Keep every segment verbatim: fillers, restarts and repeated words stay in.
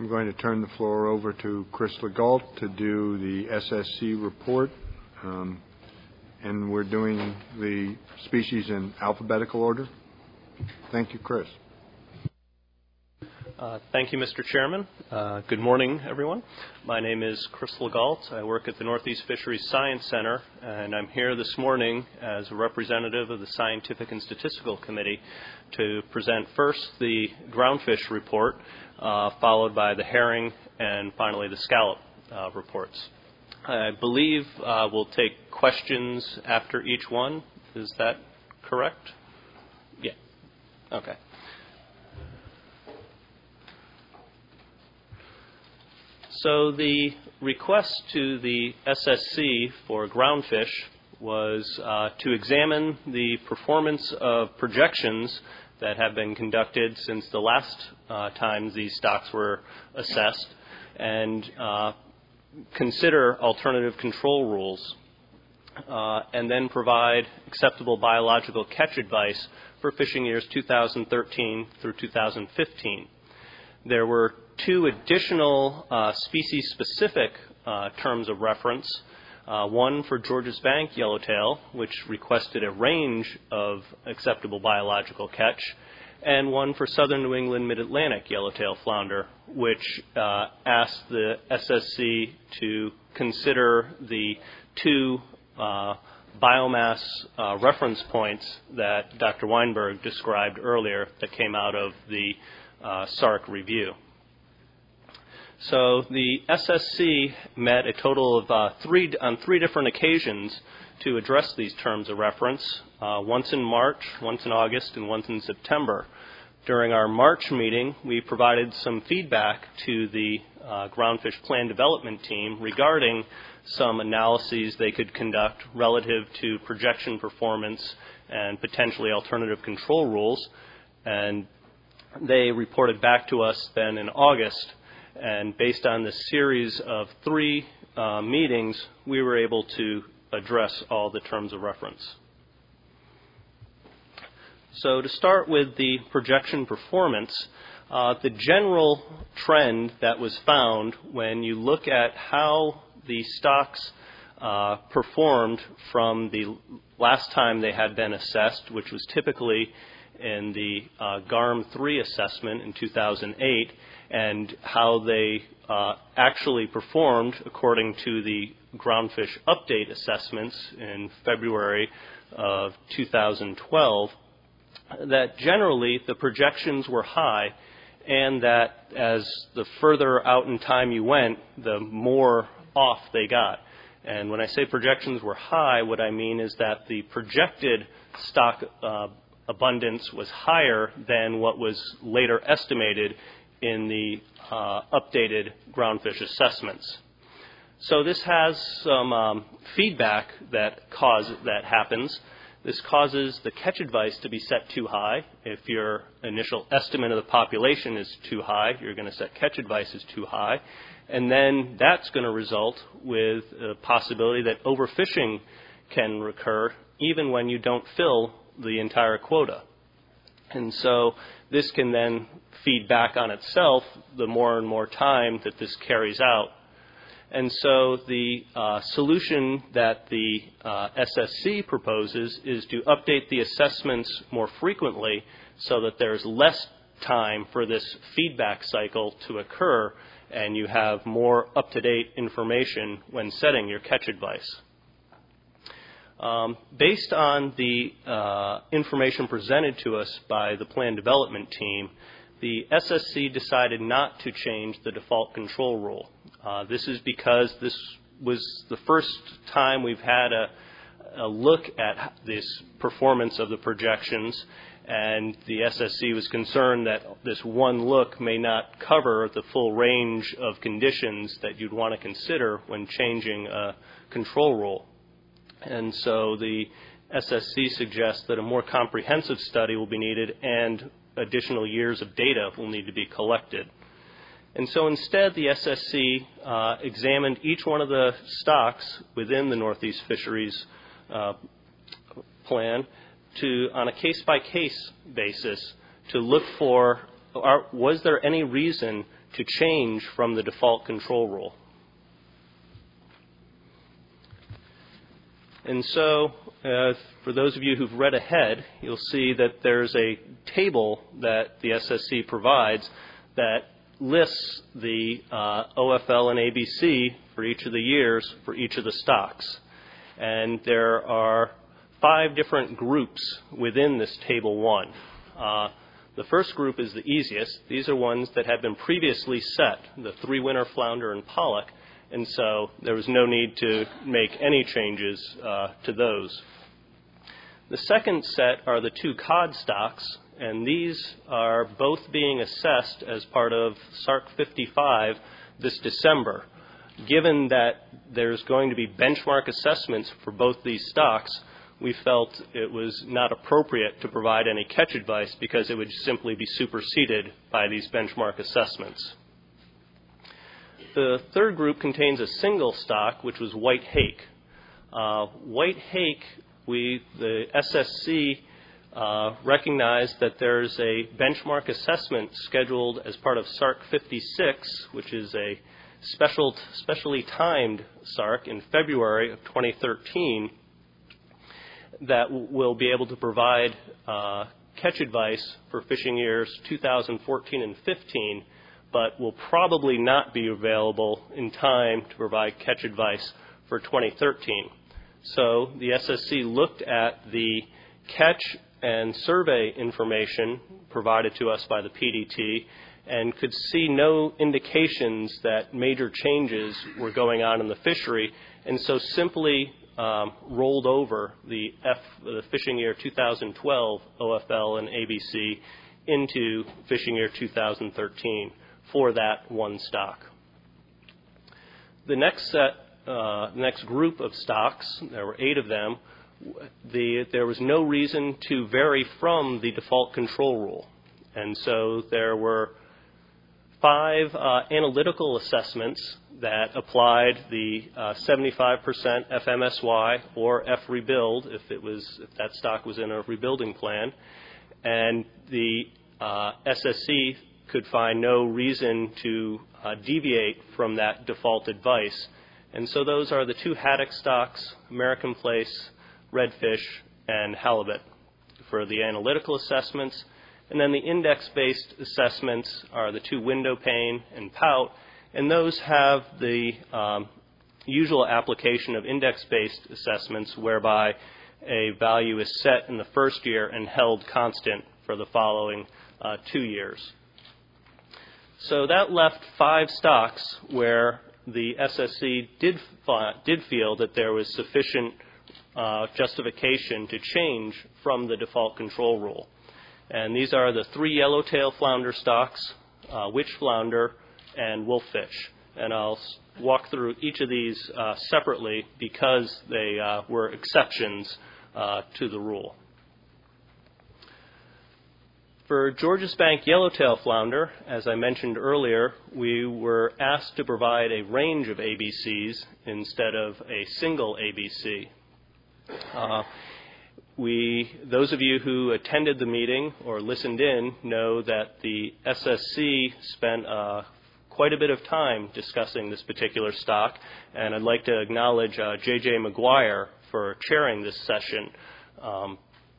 I'm going to turn the floor over to Chris Legault to do the S S C report. Um, and we're doing the species in alphabetical order. Thank you, Chris. Uh, thank you, Mister Chairman. Uh, good morning, everyone. My name is Chris Legault. I work at the Northeast Fisheries Science Center, and I'm here this morning as a representative of the Scientific and Statistical Committee to present first the groundfish report, uh, followed by the herring, and finally the scallop uh, reports. I believe uh, we'll take questions after each one. Is that correct? Yeah. Okay. So the request to the S S C for groundfish was uh, to examine the performance of projections that have been conducted since the last uh, time these stocks were assessed and uh, consider alternative control rules uh, and then provide acceptable biological catch advice for fishing years two thousand thirteen through two thousand fifteen. There were two additional uh, species-specific uh, terms of reference, uh, one for Georges Bank yellowtail, which requested a range of acceptable biological catch, and one for southern New England mid-Atlantic yellowtail flounder, which uh, asked the S S C to consider the two uh, biomass uh, reference points that Doctor Weinberg described earlier that came out of the uh, S A R C review. So the S S C met a total of uh, three on three different occasions to address these terms of reference, uh, once in March, once in August, and once in September. During our March meeting, we provided some feedback to the uh, groundfish plan development team regarding some analyses they could conduct relative to projection performance and potentially alternative control rules. And they reported back to us then in August. And based on the series of three uh, meetings, we were able to address all the terms of reference. So to start with the projection performance, uh, the general trend that was found when you look at how the stocks uh, performed from the last time they had been assessed, which was typically in the uh, G A R M three assessment in two thousand eight, and how they uh, actually performed according to the groundfish update assessments in February of two thousand twelve, that generally the projections were high, and that as the further out in time you went, the more off they got. And when I say projections were high, what I mean is that the projected stock uh, abundance was higher than what was later estimated in the uh, updated groundfish assessments. So this has some um, feedback that cause that happens. This causes the catch advice to be set too high. If your initial estimate of the population is too high, you're going to set catch advice as too high. And then that's going to result with a possibility that overfishing can recur even when you don't fill the entire quota. And so this can then feed back on itself the more and more time that this carries out. And so the uh, solution that the uh, S S C proposes is to update the assessments more frequently so that there's less time for this feedback cycle to occur and you have more up-to-date information when setting your catch advice. Um, based on the uh, information presented to us by the plan development team, the S S C decided not to change the default control rule. Uh, this is because this was the first time we've had a, a look at this performance of the projections, and the S S C was concerned that this one look may not cover the full range of conditions that you'd want to consider when changing a control rule. And so the S S C suggests that a more comprehensive study will be needed and additional years of data will need to be collected. And so instead, the S S C uh, examined each one of the stocks within the Northeast Fisheries uh, plan to, on a case-by-case basis, to look for, are, was there any reason to change from the default control rule. And so, uh, for those of you who've read ahead, you'll see that there's a table that the S S C provides that lists the uh, O F L and A B C for each of the years for each of the stocks. And there are five different groups within this table one. Uh, the first group is the easiest. These are ones that had been previously set, the three-winner flounder and pollock, and so there was no need to make any changes uh, to those. The second set are the two cod stocks, and these are both being assessed as part of S A R C fifty-five this December. Given that there's going to be benchmark assessments for both these stocks, we felt it was not appropriate to provide any catch advice because it would simply be superseded by these benchmark assessments. The third group contains a single stock, which was white hake. Uh, white hake, we, the S S C uh, recognized that there's a benchmark assessment scheduled as part of S A R C fifty-six, which is a special, specially timed S A R C in February of twenty thirteen, that w- will be able to provide uh, catch advice for fishing years two thousand fourteen and fifteen, but will probably not be available in time to provide catch advice for twenty thirteen. So the S S C looked at the catch and survey information provided to us by the P D T and could see no indications that major changes were going on in the fishery, and so simply um, rolled over the, F, the fishing year two thousand twelve O F L and A B C into fishing year two thousand thirteen for that one stock. The next set, uh, next group of stocks, there were eight of them, the, there was no reason to vary from the default control rule. And so there were five uh, analytical assessments that applied the uh, seventy-five percent F M S Y or F rebuild if it was if that stock was in a rebuilding plan, and the uh, S S C could find no reason to uh, deviate from that default advice. And so those are the two haddock stocks, American Place, redfish, and halibut for the analytical assessments. And then the index-based assessments are the two window pane and pout, and those have the um, usual application of index-based assessments whereby a value is set in the first year and held constant for the following uh, two years. So that left five stocks where the S S C did, fi- did feel that there was sufficient uh, justification to change from the default control rule. And these are the three yellowtail flounder stocks, uh, witch flounder, and wolffish. And I'll walk through each of these uh, separately because they uh, were exceptions uh, to the rule. For Georges Bank yellowtail flounder, as I mentioned earlier, we were asked to provide a range of A B Cs instead of a single A B C. Uh, We, those of you who attended the meeting or listened in know that the S S C spent uh, quite a bit of time discussing this particular stock, and I'd like to acknowledge uh, J J McGuire for chairing this session. Um,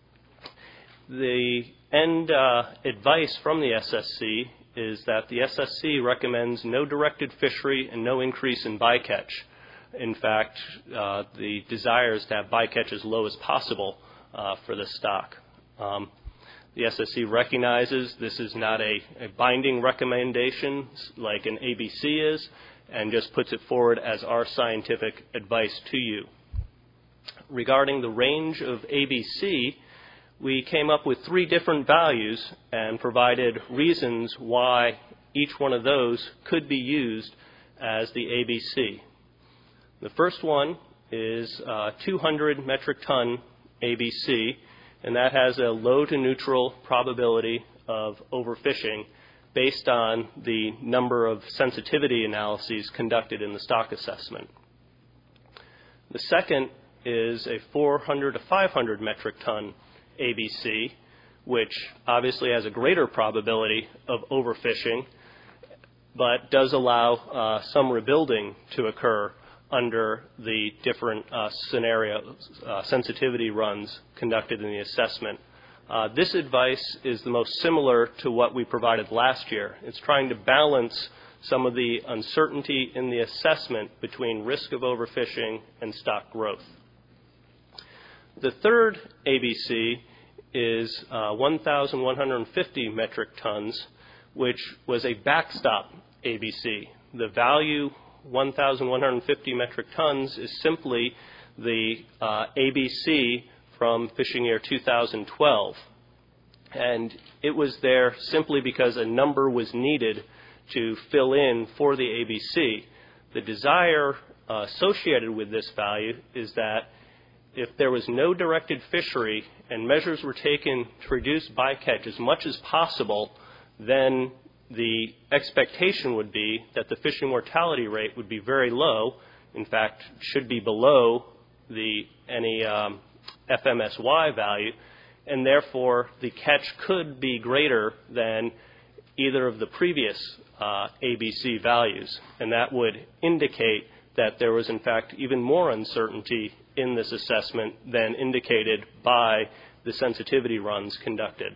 the end uh, advice from the S S C is that the S S C recommends no directed fishery and no increase in bycatch. In fact, uh, the desire is to have bycatch as low as possible Uh, for this stock. Um, the S S C recognizes this is not a, a binding recommendation like an A B C is, and just puts it forward as our scientific advice to you. Regarding the range of A B C, we came up with three different values and provided reasons why each one of those could be used as the A B C. The first one is uh, two hundred metric ton A B C, and that has a low to neutral probability of overfishing based on the number of sensitivity analyses conducted in the stock assessment. The second is a four hundred to five hundred metric ton A B C, which obviously has a greater probability of overfishing but does allow uh, some rebuilding to occur under the different uh, scenarios, uh, sensitivity runs conducted in the assessment. Uh, this advice is the most similar to what we provided last year. It's trying to balance some of the uncertainty in the assessment between risk of overfishing and stock growth. The third A B C is uh, one thousand one hundred fifty metric tons, which was a backstop A B C. The value one thousand one hundred fifty metric tons is simply the uh, A B C from fishing year two thousand twelve. And it was there simply because a number was needed to fill in for the A B C. The desire uh, associated with this value is that if there was no directed fishery and measures were taken to reduce bycatch as much as possible, then the expectation would be that the fishing mortality rate would be very low, in fact, should be below the any um, F M S Y value, and therefore the catch could be greater than either of the previous uh, A B C values, and that would indicate that there was in fact even more uncertainty in this assessment than indicated by the sensitivity runs conducted.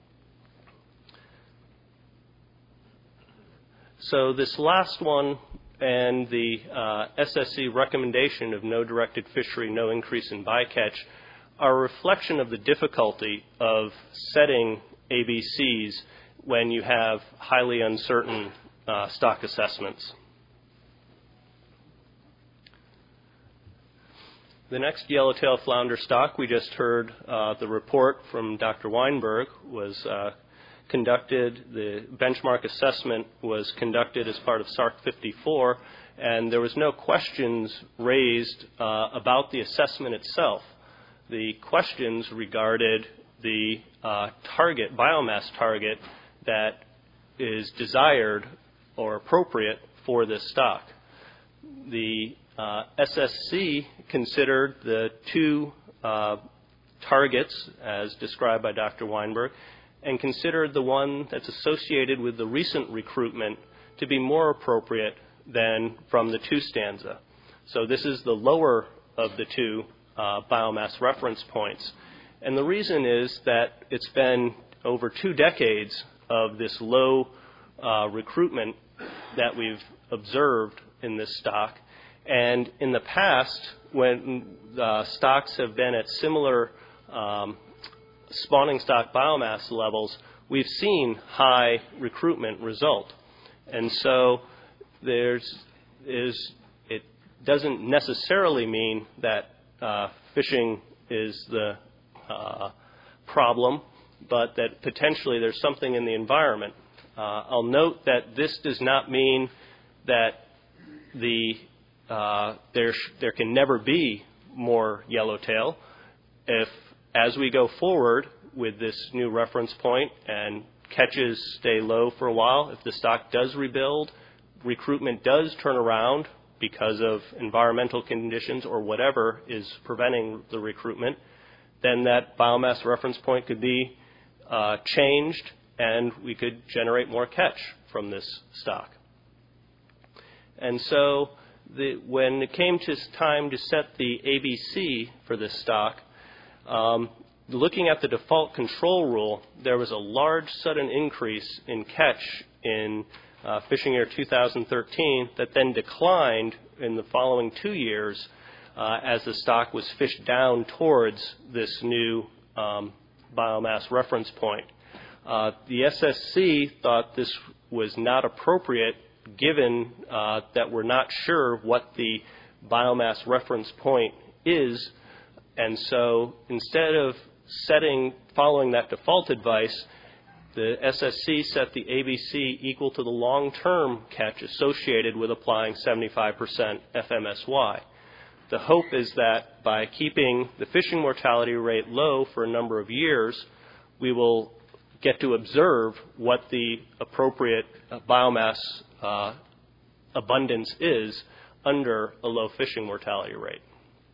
So this last one and the uh, S S C recommendation of no directed fishery, no increase in bycatch are a reflection of the difficulty of setting A B Cs when you have highly uncertain uh, stock assessments. The next yellowtail flounder stock, we just heard uh, the report from Doctor Weinberg, was uh, conducted, the benchmark assessment was conducted as part of S A R C fifty-four, and there was no questions raised uh, about the assessment itself. The questions regarded the uh, target, biomass target, that is desired or appropriate for this stock. The uh, S S C considered the two uh, targets as described by Doctor Weinberg and considered the one that's associated with the recent recruitment to be more appropriate than from the two stanza. So this is the lower of the two uh, biomass reference points. And the reason is that it's been over two decades of this low uh, recruitment that we've observed in this stock. And in the past, when uh, stocks have been at similar um, spawning stock biomass levels, we've seen high recruitment result. And so there's is it doesn't necessarily mean that uh, fishing is the uh, problem, but that potentially there's something in the environment. Uh, I'll note that this does not mean that the uh, there sh- there can never be more yellowtail. If as we go forward with this new reference point and catches stay low for a while, if the stock does rebuild, recruitment does turn around because of environmental conditions or whatever is preventing the recruitment, then that biomass reference point could be uh, changed and we could generate more catch from this stock. And so the, when it came to time to set the A B C for this stock, um, looking at the default control rule, there was a large sudden increase in catch in uh, fishing year two thousand thirteen that then declined in the following two years uh, as the stock was fished down towards this new um, biomass reference point. Uh, the S S C thought this was not appropriate given uh, that we're not sure what the biomass reference point is, and so instead of setting, following that default advice, the S S C set the A B C equal to the long-term catch associated with applying seventy-five percent F M S Y. The hope is that by keeping the fishing mortality rate low for a number of years, we will get to observe what the appropriate uh, biomass uh, abundance is under a low fishing mortality rate.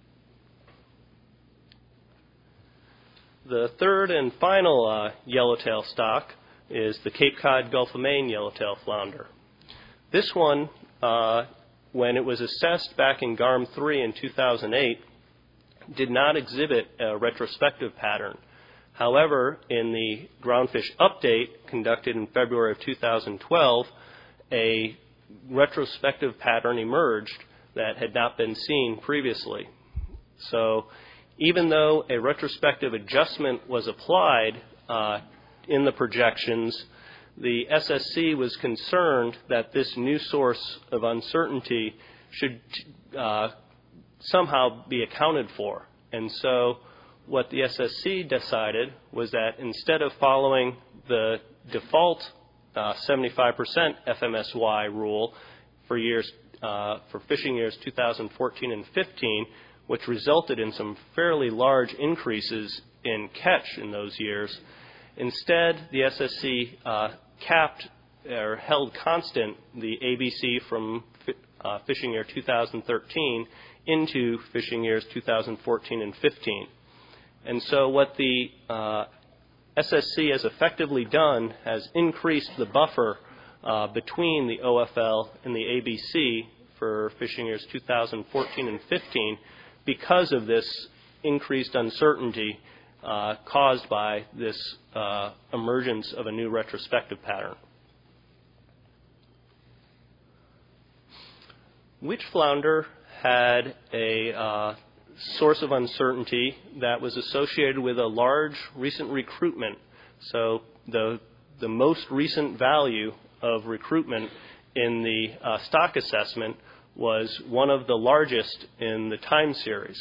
The third and final uh, yellowtail stock is the Cape Cod Gulf of Maine yellowtail flounder. This one, uh, when it was assessed back in G A R M three in two thousand eight, did not exhibit a retrospective pattern. However, in the groundfish update conducted in February of two thousand twelve, a retrospective pattern emerged that had not been seen previously. So even though a retrospective adjustment was applied uh, in the projections, the S S C was concerned that this new source of uncertainty should uh, somehow be accounted for. And so what the S S C decided was that instead of following the default uh, seventy-five percent F M S Y rule for years uh, for fishing years two thousand fourteen and fifteen, which resulted in some fairly large increases in catch in those years, instead the S S C uh, capped or held constant the A B C from uh, fishing year two thousand thirteen into fishing years two thousand fourteen and fifteen. And so what the uh, S S C has effectively done has increased the buffer uh, between the O F L and the A B C for fishing years two thousand fourteen and fifteen because of this increased uncertainty uh, caused by this uh, emergence of a new retrospective pattern. Witch flounder had a uh, source of uncertainty that was associated with a large recent recruitment. So the, the most recent value of recruitment in the uh, stock assessment was one of the largest in the time series.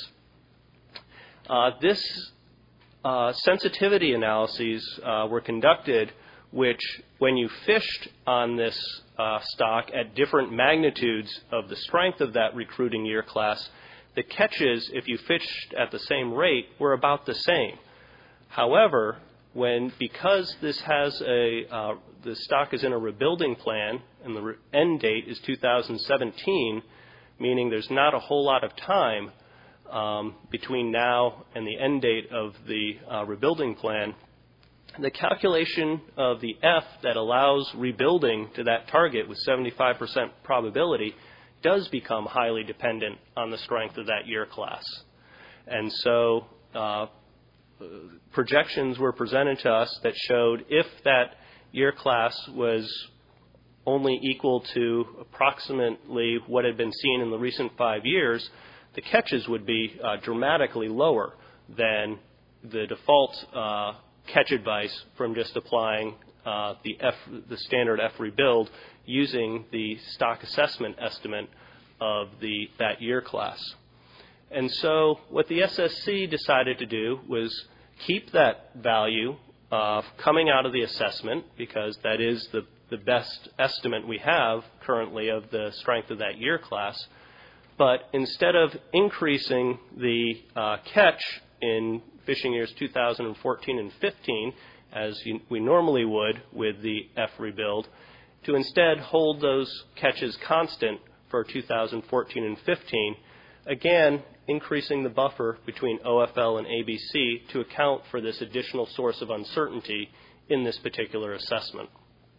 Uh, this uh, sensitivity analyses uh, were conducted, which when you fished on this uh, stock at different magnitudes of the strength of that recruiting year class, the catches, if you fished at the same rate, were about the same. However, when because this has a uh, the stock is in a rebuilding plan and the re- end date is two thousand seventeen, meaning there's not a whole lot of time um, between now and the end date of the uh, rebuilding plan, the calculation of the F that allows rebuilding to that target with seventy-five percent probability does become highly dependent on the strength of that year class. And so uh, projections were presented to us that showed if that year class was only equal to approximately what had been seen in the recent five years, the catches would be uh, dramatically lower than the default uh, catch advice from just applying uh, the F, the standard F rebuild using the stock assessment estimate of the that year class. And so what the S S C decided to do was keep that value uh, coming out of the assessment, because that is the, the best estimate we have currently of the strength of that year class. But instead of increasing the uh, catch in fishing years two thousand fourteen and fifteen, as you, we normally would with the F rebuild, to instead hold those catches constant for two thousand fourteen and fifteen, again increasing the buffer between O F L and A B C to account for this additional source of uncertainty in this particular assessment.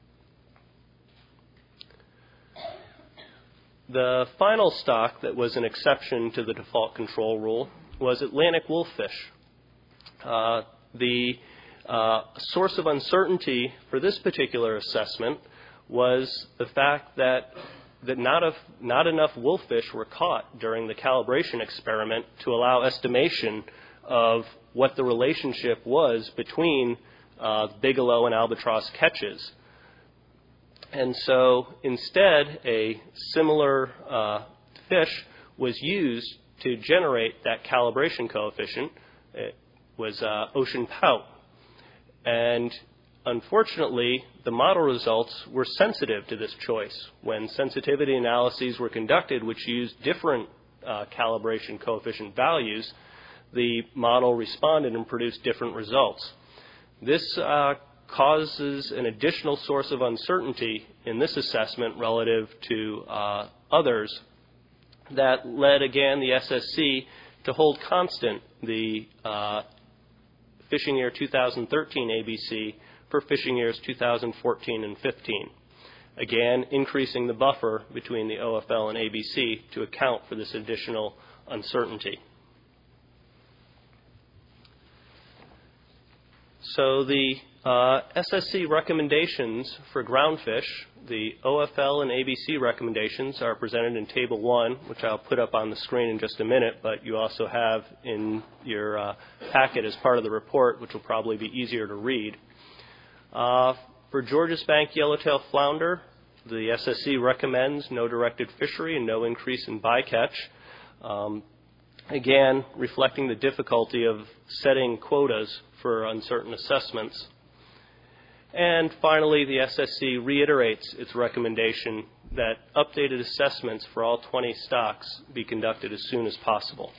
The final stock that was an exception to the default control rule was Atlantic wolffish. Uh, the uh, source of uncertainty for this particular assessment was the fact that that not, of, not enough wolffish were caught during the calibration experiment to allow estimation of what the relationship was between uh, bigelow and albatross catches. And so instead, a similar uh, fish was used to generate that calibration coefficient. It was uh, ocean pout. And unfortunately, the model results were sensitive to this choice. When sensitivity analyses were conducted, which used different uh, calibration coefficient values, the model responded and produced different results. This uh, causes an additional source of uncertainty in this assessment relative to uh, others that led, again, the S S C to hold constant the uh, fishing year two thousand thirteen A B C for fishing years two thousand fourteen and fifteen. again increasing the buffer between the O F L and A B C to account for this additional uncertainty. So the uh, S S C recommendations for groundfish, the O F L and A B C recommendations are presented in Table one, which I'll put up on the screen in just a minute, but you also have in your uh, packet as part of the report, which will probably be easier to read. Uh, for Georges Bank yellowtail flounder, the S S C recommends no directed fishery and no increase in bycatch. Um, again, reflecting the difficulty of setting quotas for uncertain assessments. And finally, the S S C reiterates its recommendation that updated assessments for all twenty stocks be conducted as soon as possible.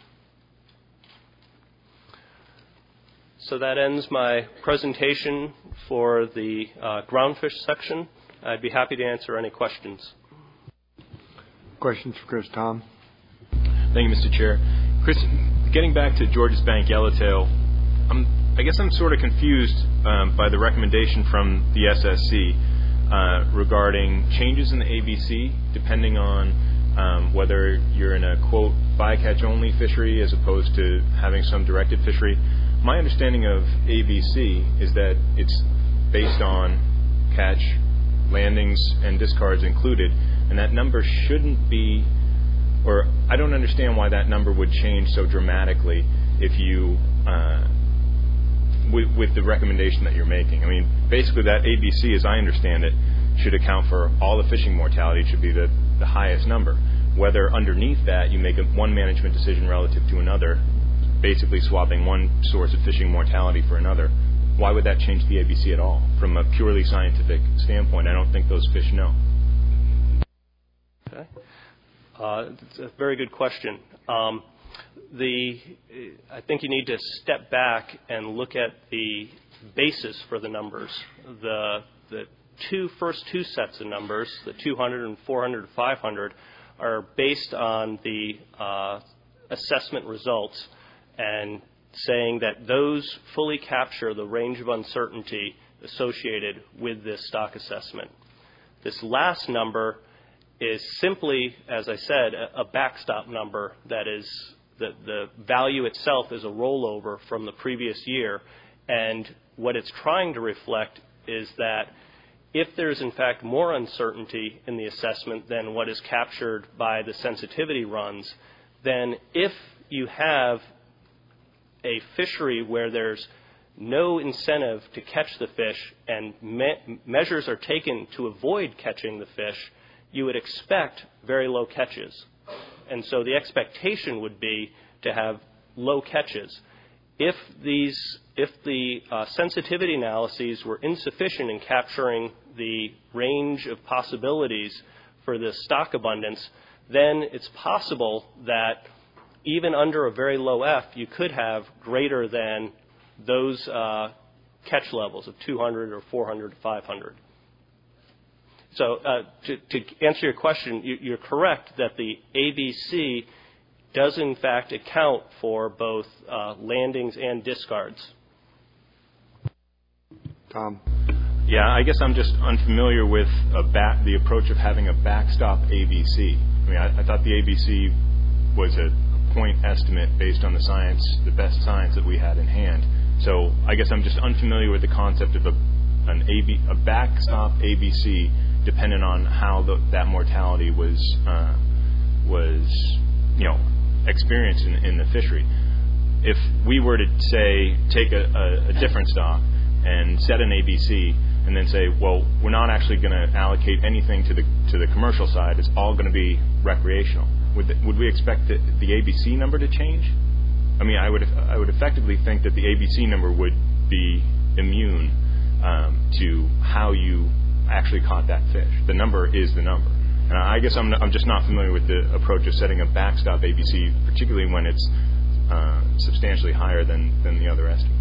So that ends my presentation for the uh, groundfish section. I'd be happy to answer any questions. Questions for Chris? Tom? Thank you, Mister Chair. Chris, getting back to Georges Bank yellowtail, I'm, I guess I'm sort of confused um, by the recommendation from the S S C uh, regarding changes in the A B C depending on um, whether you're in a, quote, bycatch only fishery as opposed to having some directed fishery. My understanding of A B C is that it's based on catch, landings, and discards included, and that number shouldn't be, or I don't understand why that number would change so dramatically if you, uh, with, with the recommendation that you're making. I mean, basically that A B C, as I understand it, should account for all the fishing mortality. It should be the, the highest number. Whether underneath that you make a, one management decision relative to another, basically swapping one source of fishing mortality for another, why would that change the A B C at all? From a purely scientific standpoint, I don't think those fish know. Okay. Uh, it's a very good question. Um, the, I think you need to step back and look at the basis for the numbers. The, the two first two sets of numbers, the two hundred and four hundred and five hundred, are based on the uh, assessment results and saying that those fully capture the range of uncertainty associated with this stock assessment. This last number is simply, as I said, a, a backstop number that is, the, the value itself is a rollover from the previous year, and what it's trying to reflect is that if there's in fact more uncertainty in the assessment than what is captured by the sensitivity runs, then if you have a fishery where there's no incentive to catch the fish and me- measures are taken to avoid catching the fish, you would expect very low catches. And so the expectation would be to have low catches. If these, if the uh, sensitivity analyses were insufficient in capturing the range of possibilities for the stock abundance, then it's possible that even under a very low F, you could have greater than those uh, catch levels of two hundred or four hundred to five hundred. So uh, to, to answer your question, you, you're correct that the A B C does in fact account for both uh, landings and discards. Tom? Yeah, I guess I'm just unfamiliar with a back, the approach of having a backstop A B C. I mean, I, I thought the A B C was a point estimate based on the science, the best science that we had in hand. So I guess I'm just unfamiliar with the concept of a, an A B, a backstop A B C dependent on how the, that mortality was, uh, was, you know, experienced in, in the fishery. If we were to say take a, a, a different stock and set an A B C and then say, well, we're not actually going to allocate anything to the to the commercial side. It's all going to be recreational. Would the, would we expect the, the A B C number to change? I mean, I would I would effectively think that the A B C number would be immune um, to how you actually caught that fish. The number is the number. And I guess I'm, I'm just not familiar with the approach of setting a backstop A B C, particularly when it's uh, substantially higher than, than the other estimates.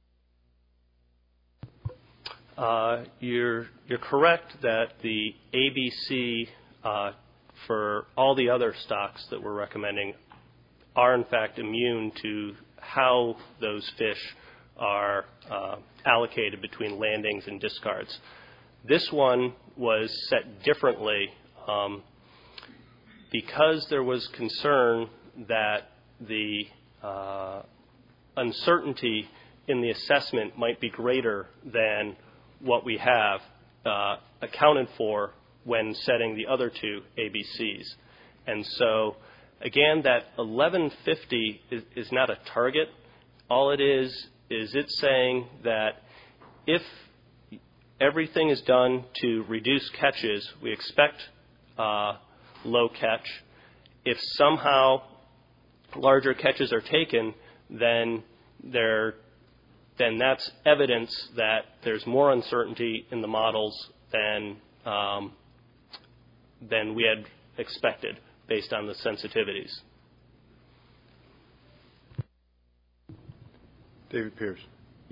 Uh, you're, you're correct that the A B C uh, for all the other stocks that we're recommending are in fact immune to how those fish are uh, allocated between landings and discards. This one was set differently um, because there was concern that the uh, uncertainty in the assessment might be greater than what we have uh, accounted for when setting the other two A B Cs. And so, again, that eleven fifty is, is not a target. All it is is it's saying that if everything is done to reduce catches, we expect uh, low catch. If somehow larger catches are taken, then there, then that's evidence that there's more uncertainty in the models than um, than we had expected based on the sensitivities. David Pierce.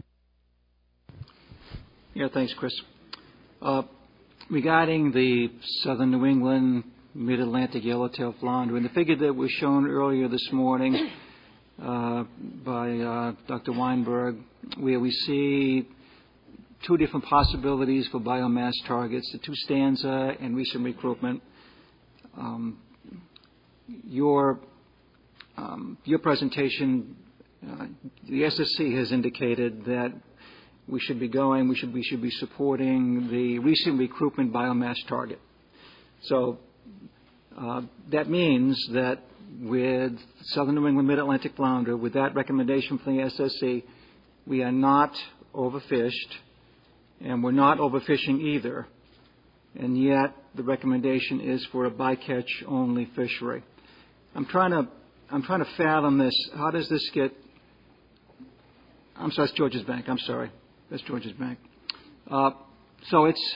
Yeah, thanks, Chris. Uh, regarding the southern New England mid-Atlantic yellowtail flounder, and the figure that was shown earlier this morning uh, by uh, Doctor Weinberg, where we see two different possibilities for biomass targets, the two stanza and recent recruitment. Um, your um, your presentation, uh, the S S C has indicated that we should be going, we should we should be supporting the recent recruitment biomass target. So uh, that means that with southern New England mid-Atlantic flounder, with that recommendation from the S S C, we are not overfished, and we're not overfishing either. And yet the recommendation is for a bycatch only fishery. I'm trying to I'm trying to fathom this. How does this get? I'm sorry, it's Georges Bank. I'm sorry, that's Georges Bank. Uh, so it's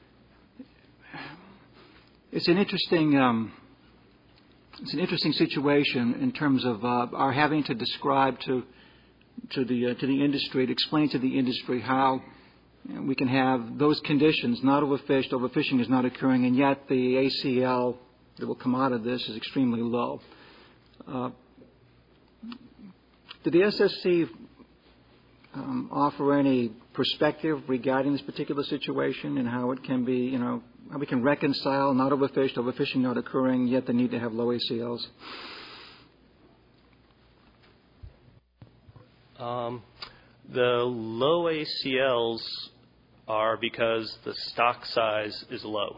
it's an interesting um, it's an interesting situation in terms of uh, our having to describe to to the uh, to the industry, to explain to the industry how you know, we can have those conditions, not overfished, overfishing is not occurring, and yet the A C L that will come out of this is extremely low. Uh, did the S S C um, offer any perspective regarding this particular situation and how it can be, you know, how we can reconcile not overfished, overfishing not occurring, yet the need to have low A C Ls? Um, the low A C Ls are because the stock size is low.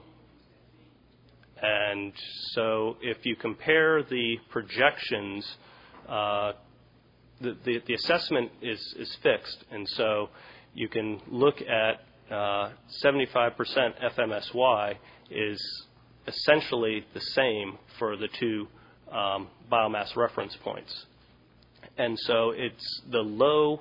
And so if you compare the projections, uh, the, the, the assessment is, is fixed. And so you can look at uh, seventy-five percent F M S Y is essentially the same for the two um, biomass reference points. And so it's the low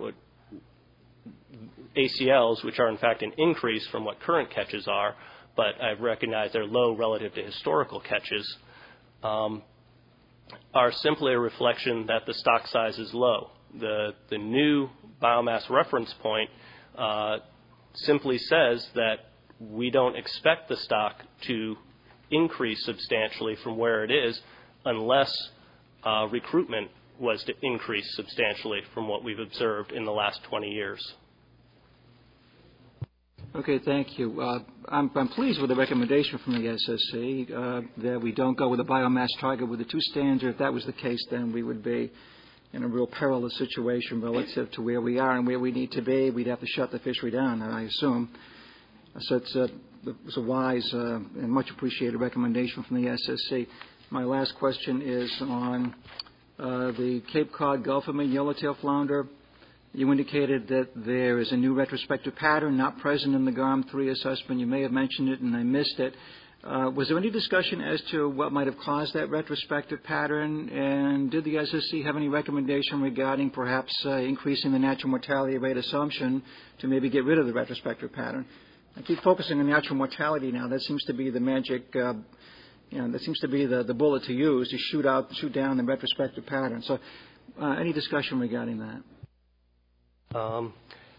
A C Ls, which are in fact an increase from what current catches are, but I recognize they're low relative to historical catches, um, are simply a reflection that the stock size is low. The, the new biomass reference point uh, simply says that we don't expect the stock to increase substantially from where it is unless uh, recruitment was to increase substantially from what we've observed in the last twenty years. Okay, thank you. Uh, I'm, I'm pleased with the recommendation from the S S C uh, that we don't go with a biomass target with a two standard. If that was the case, then we would be in a real perilous situation relative to where we are and where we need to be. We'd have to shut the fishery down, I assume. So it's a, it's a wise uh, and much appreciated recommendation from the S S C. My last question is on uh, the Cape Cod Gulf of Maine yellowtail flounder. You indicated that there is a new retrospective pattern not present in the G A R M three assessment. You may have mentioned it and I missed it. Uh, was there any discussion as to what might have caused that retrospective pattern? And did the S S C have any recommendation regarding perhaps uh, increasing the natural mortality rate assumption to maybe get rid of the retrospective pattern? I keep focusing on natural mortality now. That seems to be the magic, uh, you know, that seems to be the, the bullet to use to shoot out, shoot down the retrospective pattern. So uh, any discussion regarding that? Um,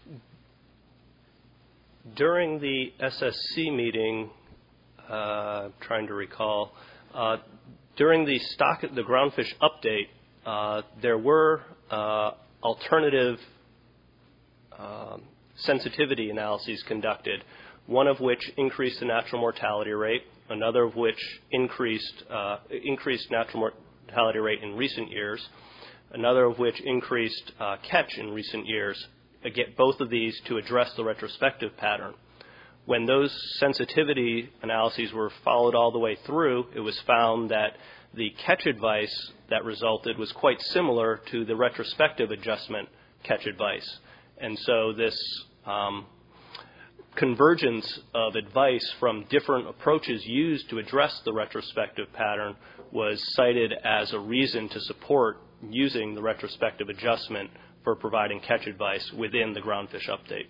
during the S S C meeting, uh, I'm trying to recall, uh, during the stock, the groundfish update, uh, there were uh, alternative uh, sensitivity analyses conducted one of which increased the natural mortality rate, another of which increased, uh, increased natural mortality rate in recent years, another of which increased uh, catch in recent years, again, both of these to address the retrospective pattern. When those sensitivity analyses were followed all the way through, it was found that the catch advice that resulted was quite similar to the retrospective adjustment catch advice. And so this um, convergence of advice from different approaches used to address the retrospective pattern was cited as a reason to support using the retrospective adjustment for providing catch advice within the groundfish update.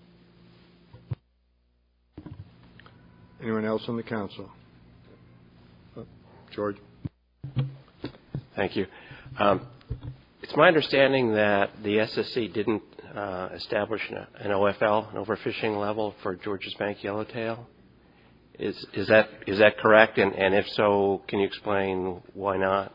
Anyone else on the council? Uh, George? Thank you. Um, it's my understanding that the S S C didn't uh, establish an, an O F L, an overfishing level for Georges Bank yellowtail. Is is that is that correct? And, and if so, can you explain why not?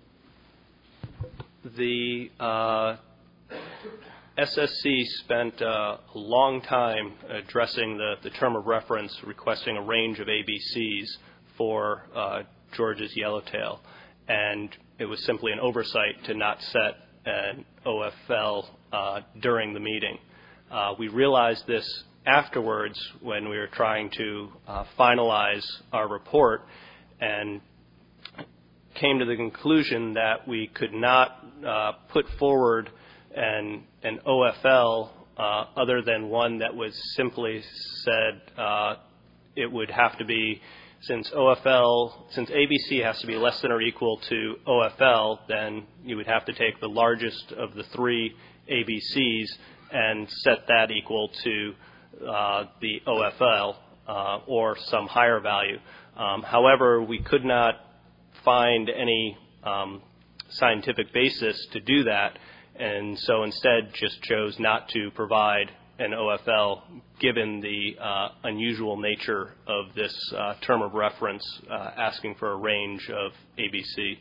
The uh, S S C spent uh, a long time addressing the, the term of reference, requesting a range of A B Cs for uh, George's yellowtail, and it was simply an oversight to not set an O F L uh, during the meeting. Uh, we realized this afterwards when we were trying to uh, finalize our report, and came to the conclusion that we could not uh, put forward an, an O F L uh, other than one that was simply said uh, it would have to be, since O F L, since A B C has to be less than or equal to O F L, then you would have to take the largest of the three A B Cs and set that equal to uh, the O F L uh, or some higher value. Um, however, we could not find any um, scientific basis to do that, and so instead just chose not to provide an O F L given the uh, unusual nature of this uh, term of reference uh, asking for a range of A B C.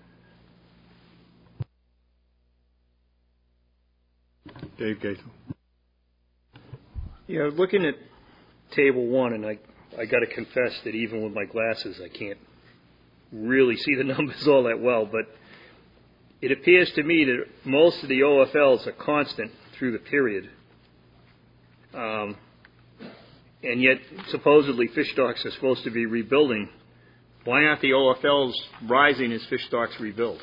Dave Gaethel. Yeah, looking at table one, and I, I got to confess that even with my glasses, I can't really see the numbers all that well, but it appears to me that most of the O F Ls are constant through the period. Um, and yet, supposedly, fish stocks are supposed to be rebuilding. Why aren't the O F Ls rising as fish stocks rebuild?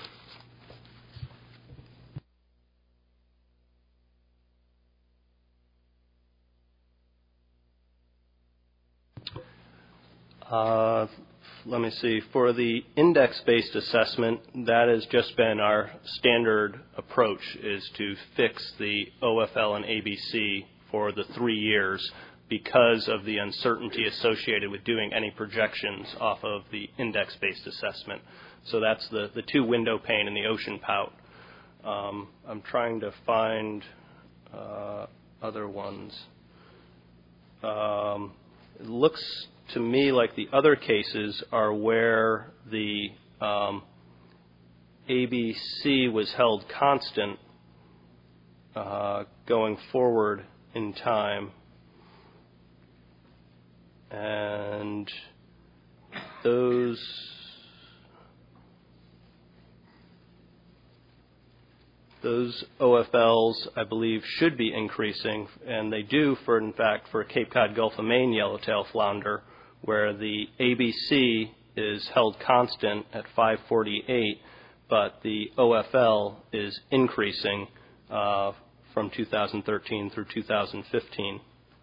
Uh, let me see. For the index-based assessment, that has just been our standard approach, is to fix the O F L and A B C for the three years because of the uncertainty associated with doing any projections off of the index-based assessment. So that's the, the two window pane and the ocean pout. Um, I'm trying to find uh, other ones. Um, it looks to me like the other cases are where the um, A B C was held constant uh, going forward in time, and those those O F Ls, I believe, should be increasing, and they do, for in fact, for Cape Cod Gulf of Maine yellowtail flounder, where the A B C is held constant at five forty-eight, but the O F L is increasing uh, from two thousand thirteen through two thousand fifteen.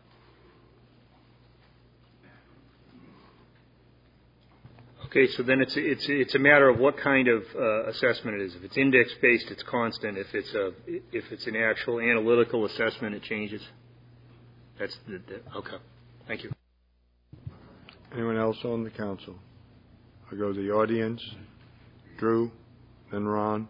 Okay, so then it's it's it's a matter of what kind of uh, assessment it is. If it's index based, it's constant. If it's a if it's an actual analytical assessment, it changes. That's the, the okay. Thank you. Anyone else on the council? I'll go to the audience. Drew, then Ron.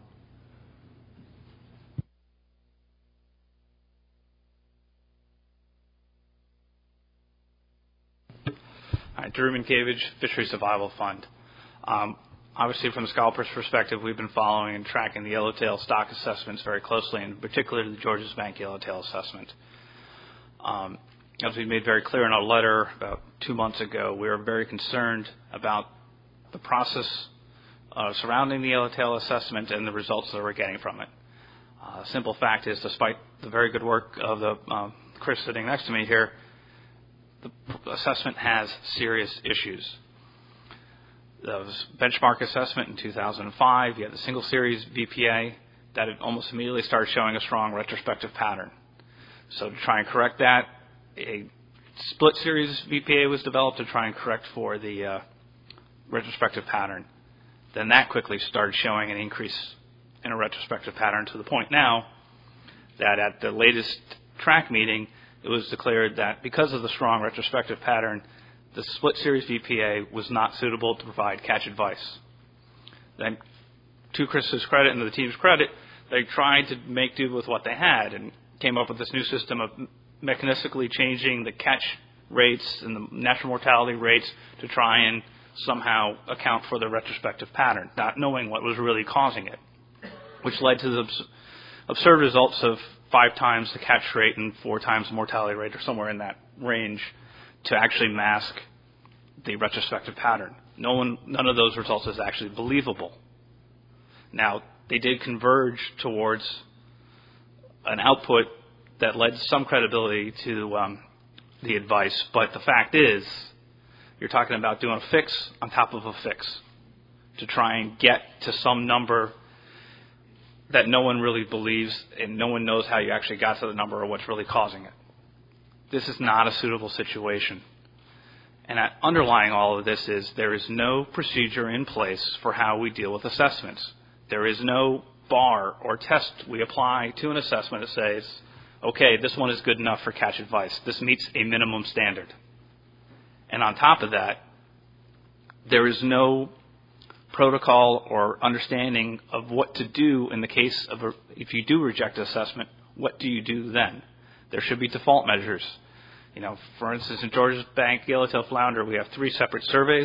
All right, Drew Minkiewicz, Fishery Survival Fund. Um, obviously, from the scalper's perspective, we've been following and tracking the yellowtail stock assessments very closely, and particularly the Georges Bank yellowtail assessment. Um, as we made very clear in our letter about two months ago, we are very concerned about the process uh, surrounding the Yellowtail assessment and the results that we're getting from it. Uh, simple fact is, despite the very good work of the uh, Chris sitting next to me here, the assessment has serious issues. The benchmark assessment in two thousand five, you had the single series V P A that had almost immediately started showing a strong retrospective pattern. So to try and correct that, a split series V P A was developed to try and correct for the uh, retrospective pattern. Then that quickly started showing an increase in a retrospective pattern to the point now that at the latest track meeting, it was declared that because of the strong retrospective pattern, the split series V P A was not suitable to provide catch advice. Then, to Chris's credit and to the team's credit, they tried to make do with what they had and came up with this new system of mechanistically changing the catch rates and the natural mortality rates to try and somehow account for the retrospective pattern, not knowing what was really causing it, which led to the abs- absurd results of five times the catch rate and four times the mortality rate, or somewhere in that range, to actually mask the retrospective pattern. No one, none of those results is actually believable. Now, they did converge towards an output that led some credibility to um, the advice, but the fact is, you're talking about doing a fix on top of a fix to try and get to some number that no one really believes, and no one knows how you actually got to the number or what's really causing it. This is not a suitable situation. And underlying all of this is there is no procedure in place for how we deal with assessments. There is no bar or test we apply to an assessment that says, okay, this one is good enough for catch advice. This meets a minimum standard. And on top of that, there is no protocol or understanding of what to do in the case of a, if you do reject an assessment, what do you do then? There should be default measures. You know, for instance, in Georges Bank Yellowtail Flounder, we have three separate surveys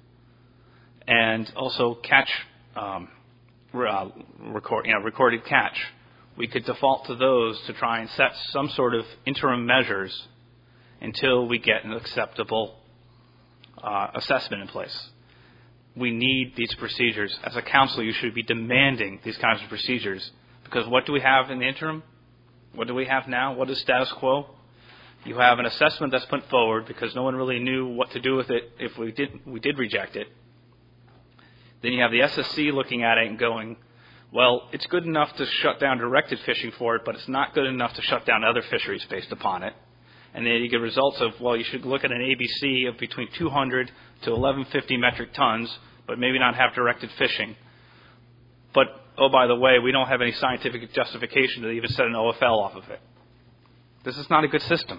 and also catch um, uh, record, you know, recorded catch. We could default to those to try and set some sort of interim measures until we get an acceptable uh, assessment in place. We need these procedures. As a council, you should be demanding these kinds of procedures, because what do we have in the interim? What do we have now? What is status quo? You have an assessment that's put forward because no one really knew what to do with it if we did we did reject it. Then you have the S S C looking at it and going, well, it's good enough to shut down directed fishing for it, but it's not good enough to shut down other fisheries based upon it. And then you get results of, well, you should look at an A B C of between two hundred to eleven fifty metric tons, but maybe not have directed fishing. But, oh, by the way, we don't have any scientific justification to even set an O F L off of it. This is not a good system.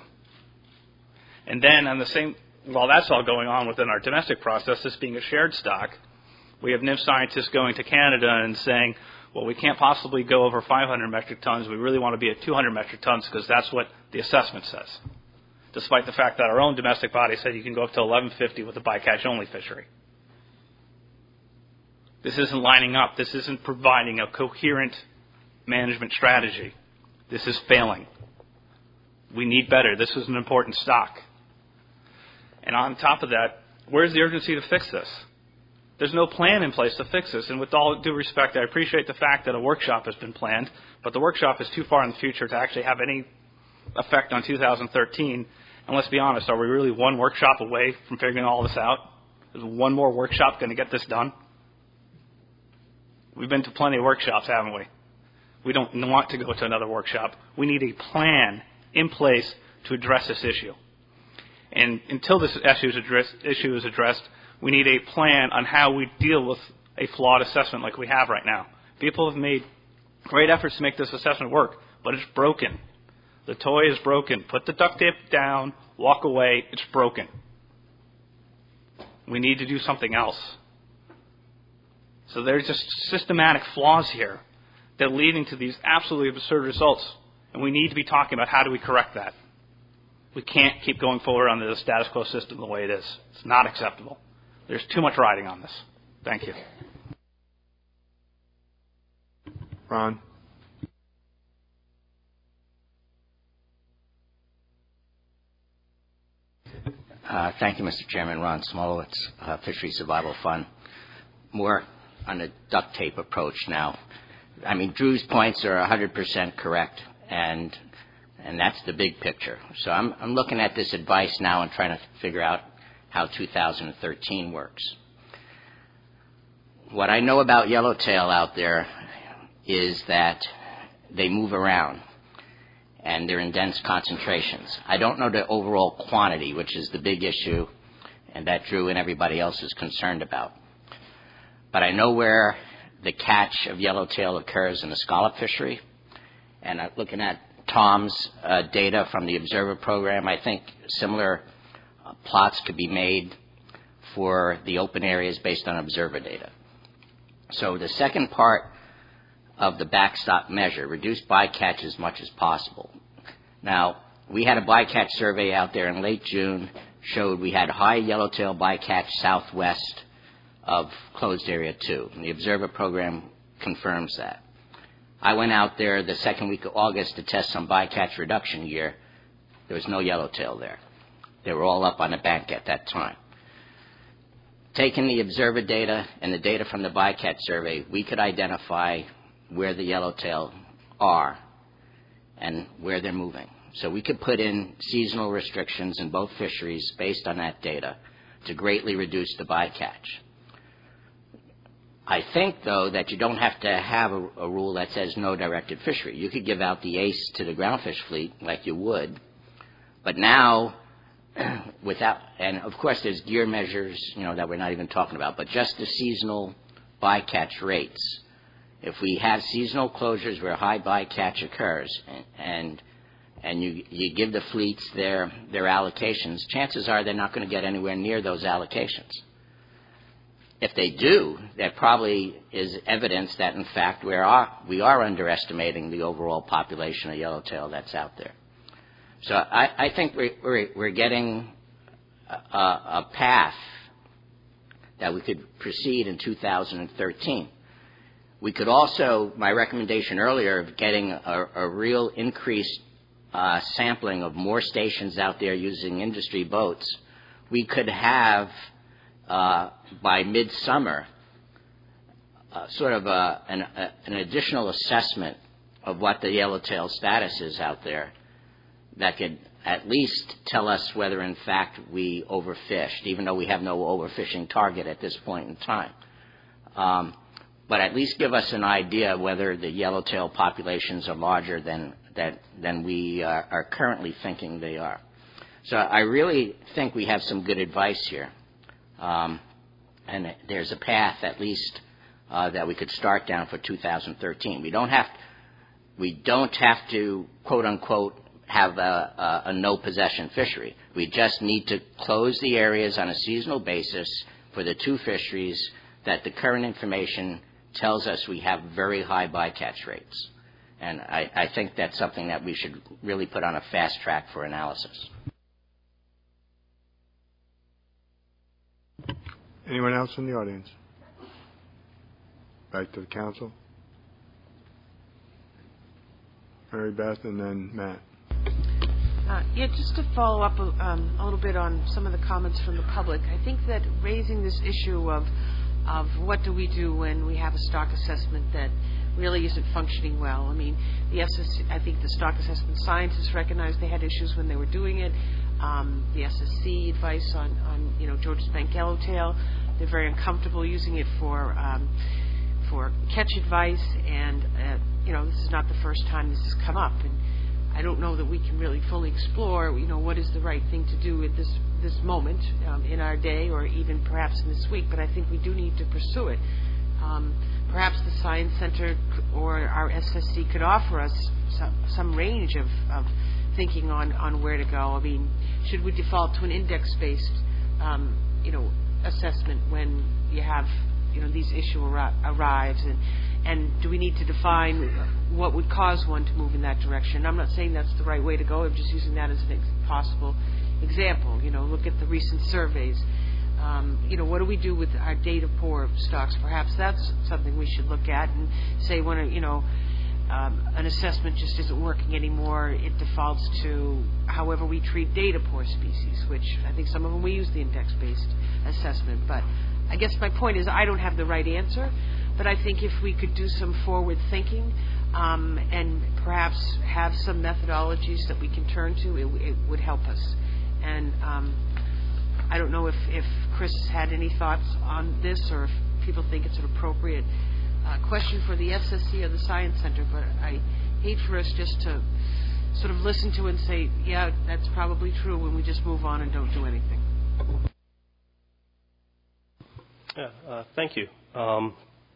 And then on the same, while that's all going on within our domestic process, this being a shared stock, we have N I M scientists going to Canada and saying, well, we can't possibly go over five hundred metric tons. We really want to be at two hundred metric tons because that's what the assessment says, despite the fact that our own domestic body said you can go up to eleven fifty with a bycatch only fishery. This isn't lining up. This isn't providing a coherent management strategy. This is failing. We need better. This is an important stock. And on top of that, where's the urgency to fix this? There's no plan in place to fix this. And with all due respect, I appreciate the fact that a workshop has been planned, but the workshop is too far in the future to actually have any effect on two thousand thirteen. And let's be honest, are we really one workshop away from figuring all this out? Is one more workshop going to get this done? We've been to plenty of workshops, haven't we? We don't want to go to another workshop. We need a plan in place to address this issue. And until this issue is addressed, issue is addressed, we need a plan on how we deal with a flawed assessment like we have right now. People have made great efforts to make this assessment work, but it's broken. The toy is broken. Put the duct tape down, walk away, it's broken. We need to do something else. So there's just systematic flaws here that are leading to these absolutely absurd results, and we need to be talking about how do we correct that. We can't keep going forward under the status quo system the way it is. It's not acceptable. There's too much riding on this. Thank you. Ron? Uh, thank you, Mister Chairman. Ron Smolowitz, uh, Fishery Survival Fund. More on a duct tape approach now. I mean, Drew's points are one hundred percent correct, and and that's the big picture. So I'm, I'm looking at this advice now and trying to figure out how two thousand thirteen works. What I know about yellowtail out there is that they move around, and they're in dense concentrations. I don't know the overall quantity, which is the big issue, and that Drew and everybody else is concerned about. But I know where the catch of yellowtail occurs in the scallop fishery, and uh, looking at Tom's uh, data from the Observer program, I think similar uh, plots could be made for the open areas based on Observer data. So the second part of the backstop measure, reduce bycatch as much as possible. Now, we had a bycatch survey out there in late June, showed we had high yellowtail bycatch southwest of closed area two, and the Observer program confirms that. I went out there the second week of August to test some bycatch reduction gear. There was no yellowtail there. They were all up on the bank at that time. Taking the Observer data and the data from the bycatch survey, we could identify where the yellowtail are and where they're moving. So we could put in seasonal restrictions in both fisheries based on that data to greatly reduce the bycatch. I think, though, that you don't have to have a, a rule that says no directed fishery. You could give out the ACE to the groundfish fleet like you would, but now without, and of course there's gear measures, you know, that we're not even talking about, but just the seasonal bycatch rates. If we have seasonal closures where high bycatch occurs, and and, and you, you give the fleets their, their allocations, chances are they're not going to get anywhere near those allocations. If they do, there probably is evidence that, in fact, we are, we are underestimating the overall population of yellowtail that's out there. So I, I think we're, we're, we're getting a, a path that we could proceed in two thousand thirteen. We could also, my recommendation earlier of getting a, a real increased uh, sampling of more stations out there using industry boats, we could have uh, by midsummer uh, sort of a, an, a, an additional assessment of what the yellowtail status is out there that could at least tell us whether in fact we overfished, even though we have no overfishing target at this point in time. Um, but at least give us an idea whether the yellowtail populations are larger than that, than we uh, are currently thinking they are. So I really think we have some good advice here. Um, and there's a path at least uh, that we could start down for two thousand thirteen. We don't have, we don't have to, quote unquote, have a, a, a no possession fishery. We just need to close the areas on a seasonal basis for the two fisheries that the current information tells us we have very high bycatch rates. And I, I think that's something that we should really put on a fast track for analysis. Anyone else in the audience? Back to the council. Mary Beth and then Matt. Uh, yeah, just to follow up um, a little bit on some of the comments from the public, I think that raising this issue of of what do we do when we have a stock assessment that really isn't functioning well. I mean, the S S C, I think the stock assessment scientists recognized they had issues when they were doing it. Um, the S S C advice on, on you know Georges Bank yellowtail, they're very uncomfortable using it for um, for catch advice, and uh, you know this is not the first time this has come up. And I don't know that we can really fully explore, you know, what is the right thing to do at this this moment um, in our day, or even perhaps in this week. But I think we do need to pursue it. Um, perhaps the Science Center or our S S C could offer us some, some range of, of thinking on, on where to go. I mean, should we default to an index-based, um, you know, assessment when you have, you know, these issues ar- arrives, and and do we need to define what would cause one to move in that direction? I'm not saying that's the right way to go. I'm just using that as an ex- possible example. You know, look at the recent surveys. Um, you know, what do we do with our data poor stocks? Perhaps that's something we should look at and say, when, you know, um, an assessment just isn't working anymore. It defaults to however we treat data poor species, which I think some of them we use the index-based assessment. But I guess my point is I don't have the right answer, but I think if we could do some forward thinking um, and perhaps have some methodologies that we can turn to, it, it would help us. And um, I don't know if, if Chris had any thoughts on this or if people think it's an appropriate uh, question for the S S C or the Science Center, but I hate for us just to sort of listen to and say, yeah, that's probably true, when we just move on and don't do anything. Yeah, uh, thank you. Um,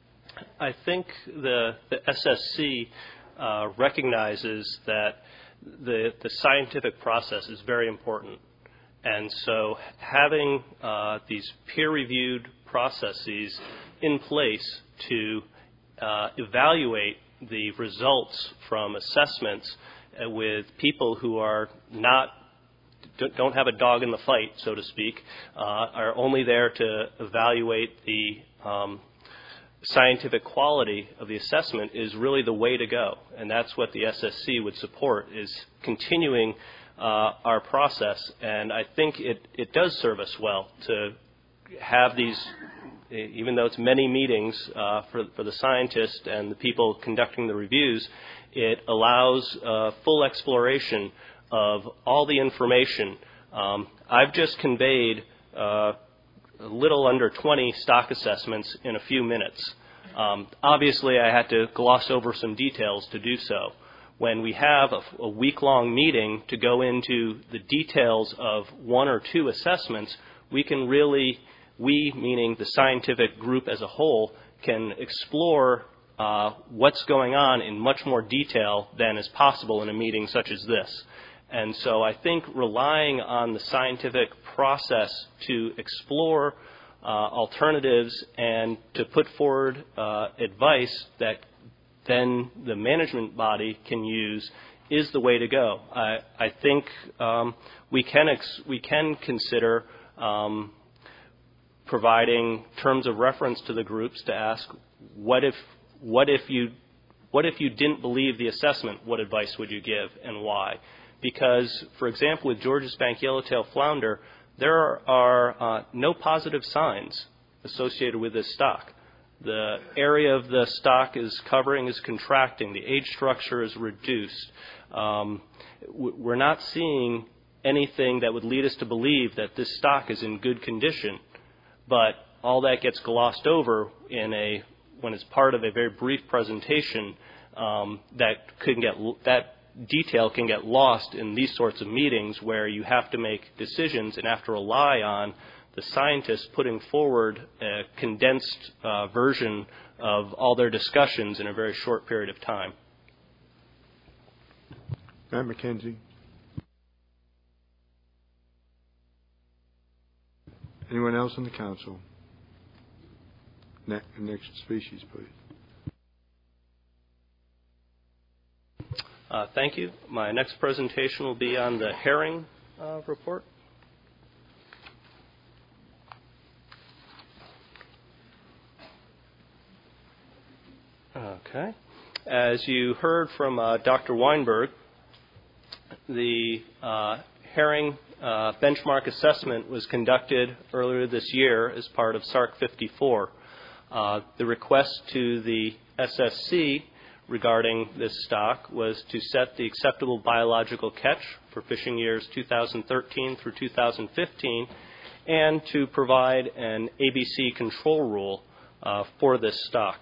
I think the, the S S C uh, recognizes that the, the scientific process is very important. And so having uh, these peer-reviewed processes in place to uh, evaluate the results from assessments uh, with people who are not don't have a dog in the fight, so to speak, uh, are only there to evaluate the um, scientific quality of the assessment is really the way to go. And that's what the S S C would support, is continuing uh, our process. And I think it, it does serve us well to have these, even though it's many meetings uh, for, for the scientists and the people conducting the reviews, it allows uh, full exploration of all the information. Um, I've just conveyed uh, a little under twenty stock assessments in a few minutes. Um, obviously, I had to gloss over some details to do so. When we have a, a week-long meeting to go into the details of one or two assessments, we can really, we, meaning the scientific group as a whole, can explore uh, what's going on in much more detail than is possible in a meeting such as this. And so I think relying on the scientific process to explore uh, alternatives and to put forward uh, advice that then the management body can use is the way to go. I, I think um, we can ex- we can consider um, providing terms of reference to the groups to ask, what if what if you what if you didn't believe the assessment? What advice would you give and why? Because, for example, with Georges Bank yellowtail flounder, there are, are uh, no positive signs associated with this stock. The area of the stock is covering is contracting. The age structure is reduced. Um, we're not seeing anything that would lead us to believe that this stock is in good condition. But all that gets glossed over in a when it's part of a very brief presentation. Um, that could get that. Detail can get lost in these sorts of meetings where you have to make decisions and have to rely on the scientists putting forward a condensed uh, version of all their discussions in a very short period of time. Matt McKenzie. Anyone else in the council? Ne- next species, please. Uh, thank you. My next presentation will be on the herring uh, report. Okay. As you heard from uh, Doctor Weinberg, the uh, herring uh, benchmark assessment was conducted earlier this year as part of S A R C fifty-four. Uh, the request to the S S C regarding this stock was to set the acceptable biological catch for fishing years two thousand thirteen through two thousand fifteen and to provide an A B C control rule uh, for this stock.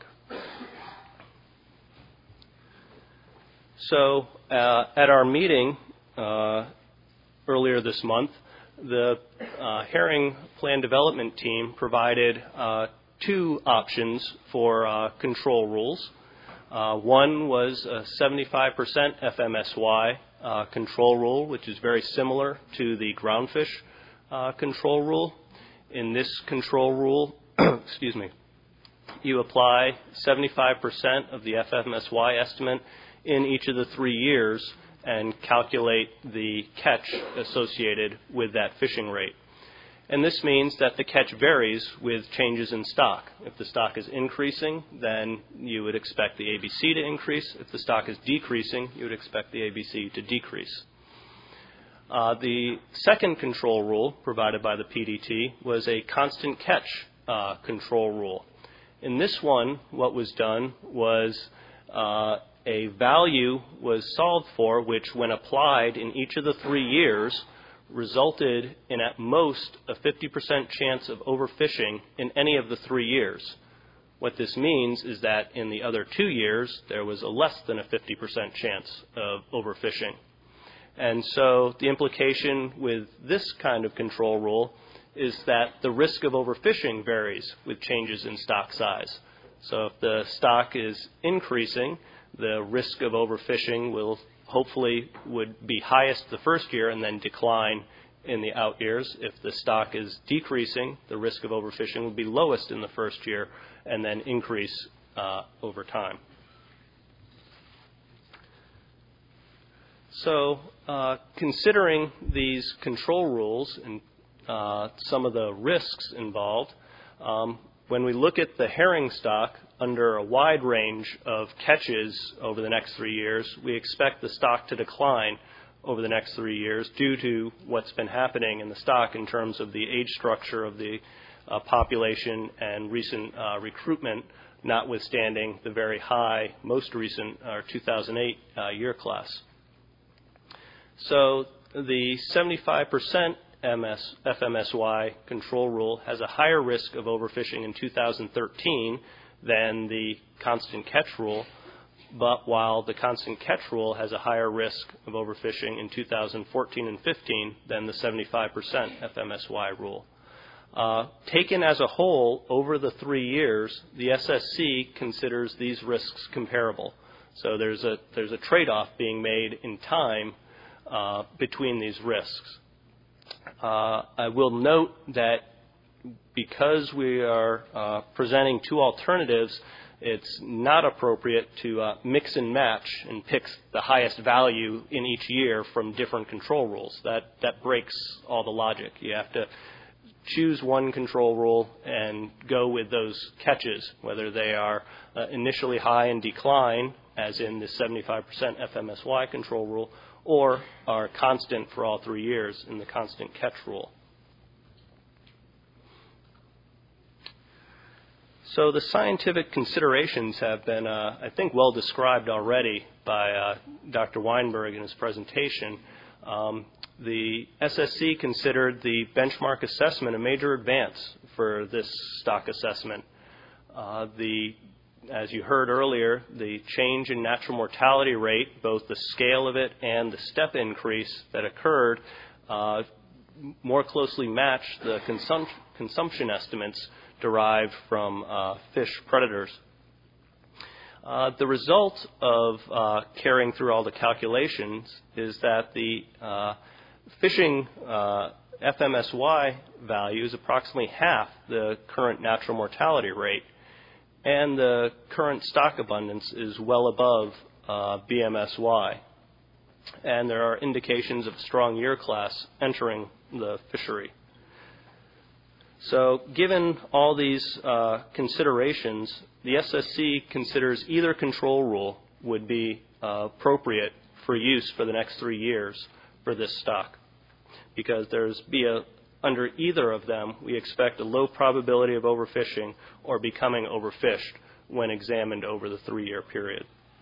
So uh, at our meeting uh, earlier this month, the uh, herring plan development team provided uh, two options for uh, control rules. Uh, one was a seventy-five percent F M S Y uh, control rule, which is very similar to the groundfish uh, control rule. In this control rule, excuse me, you apply seventy-five percent of the F M S Y estimate in each of the three years and calculate the catch associated with that fishing rate. And this means that the catch varies with changes in stock. If the stock is increasing, then you would expect the A B C to increase. If the stock is decreasing, you would expect the A B C to decrease. Uh, the second control rule provided by the P D T was a constant catch uh, control rule. In this one, what was done was uh, a value was solved for which, when applied in each of the three years, resulted in at most a fifty percent chance of overfishing in any of the three years. What this means is that in the other two years, there was a less than a fifty percent chance of overfishing. And so the implication with this kind of control rule is that the risk of overfishing varies with changes in stock size. So if the stock is increasing, the risk of overfishing will hopefully would be highest the first year and then decline in the out years. If the stock is decreasing, the risk of overfishing will be lowest in the first year and then increase uh, over time. So uh, considering these control rules and uh, some of the risks involved, um, when we look at the herring stock under a wide range of catches over the next three years, we expect the stock to decline over the next three years due to what's been happening in the stock in terms of the age structure of the uh, population and recent uh, recruitment, notwithstanding the very high, most recent, uh, two thousand eight uh, year class. So the seventy-five percent M S, F M S Y control rule has a higher risk of overfishing in two thousand thirteen than the constant catch rule, but while the constant catch rule has a higher risk of overfishing in two thousand fourteen and fifteen than the seventy-five percent F M S Y rule. Uh, taken as a whole, over the three years, the S S C considers these risks comparable. So there's a, there's a trade-off being made in time uh, between these risks. Uh, I will note that because we are uh, presenting two alternatives, it's not appropriate to uh, mix and match and pick the highest value in each year from different control rules. That, that breaks all the logic. You have to choose one control rule and go with those catches, whether they are uh, initially high and decline, as in the seventy-five percent F M S Y control rule, or are constant for all three years in the constant catch rule. So the scientific considerations have been, uh, I think, well described already by uh, Doctor Weinberg in his presentation. Um, the S S C considered the benchmark assessment a major advance for this stock assessment. Uh, the As you heard earlier, the change in natural mortality rate, both the scale of it and the step increase that occurred, uh, more closely matched the consum- consumption estimates derived from uh, fish predators. Uh, the result of uh, carrying through all the calculations is that the uh, fishing uh, F M S Y value is approximately half the current natural mortality rate, and the current stock abundance is well above uh, B M S Y. And there are indications of a strong year class entering the fishery. So given all these uh, considerations, the S S C considers either control rule would be uh, appropriate for use for the next three years for this stock, because there's be a under either of them, we expect a low probability of overfishing or becoming overfished when examined over the three-year period.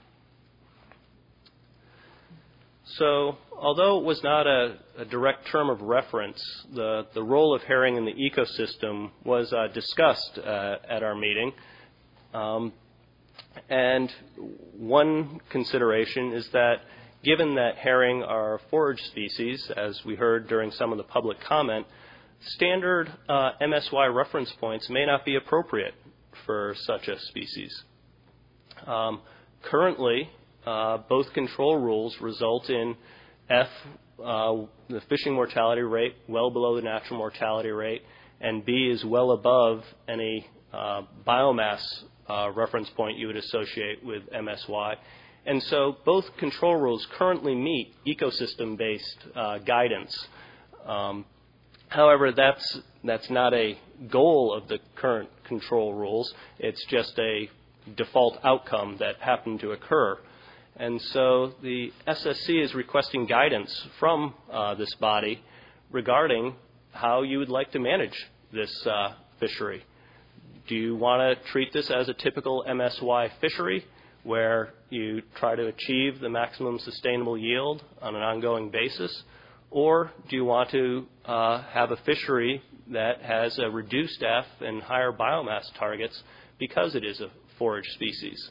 So, although it was not a, a direct term of reference, the, the role of herring in the ecosystem was uh, discussed uh, at our meeting. Um, and one consideration is that given that herring are forage species, as we heard during some of the public comment, standard uh, M S Y reference points may not be appropriate for such a species. Um, currently, uh, both control rules result in F, uh, the fishing mortality rate, well below the natural mortality rate, and B is well above any uh, biomass uh, reference point you would associate with M S Y. And so both control rules currently meet ecosystem-based uh, guidance. Um, However, that's, that's not a goal of the current control rules. It's just a default outcome that happened to occur. And so the S S C is requesting guidance from uh, this body regarding how you would like to manage this uh, fishery. Do you want to treat this as a typical M S Y fishery where you try to achieve the maximum sustainable yield on an ongoing basis? Or do you want to uh, have a fishery that has a reduced F and higher biomass targets because it is a forage species?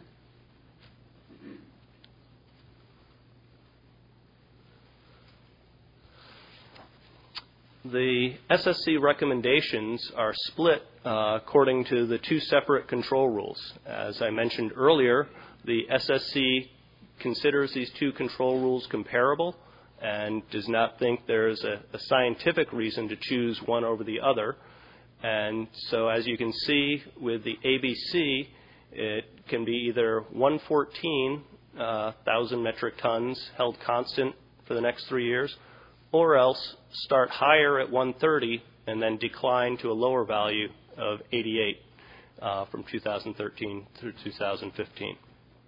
The S S C recommendations are split uh, according to the two separate control rules. As I mentioned earlier, the S S C considers these two control rules comparable and does not think there's a, a scientific reason to choose one over the other. And so as you can see with the A B C, it can be either one hundred fourteen thousand metric tons held constant for the next three years, or else start higher at one hundred thirty and then decline to a lower value of eighty-eight uh, from two thousand thirteen through two thousand fifteen.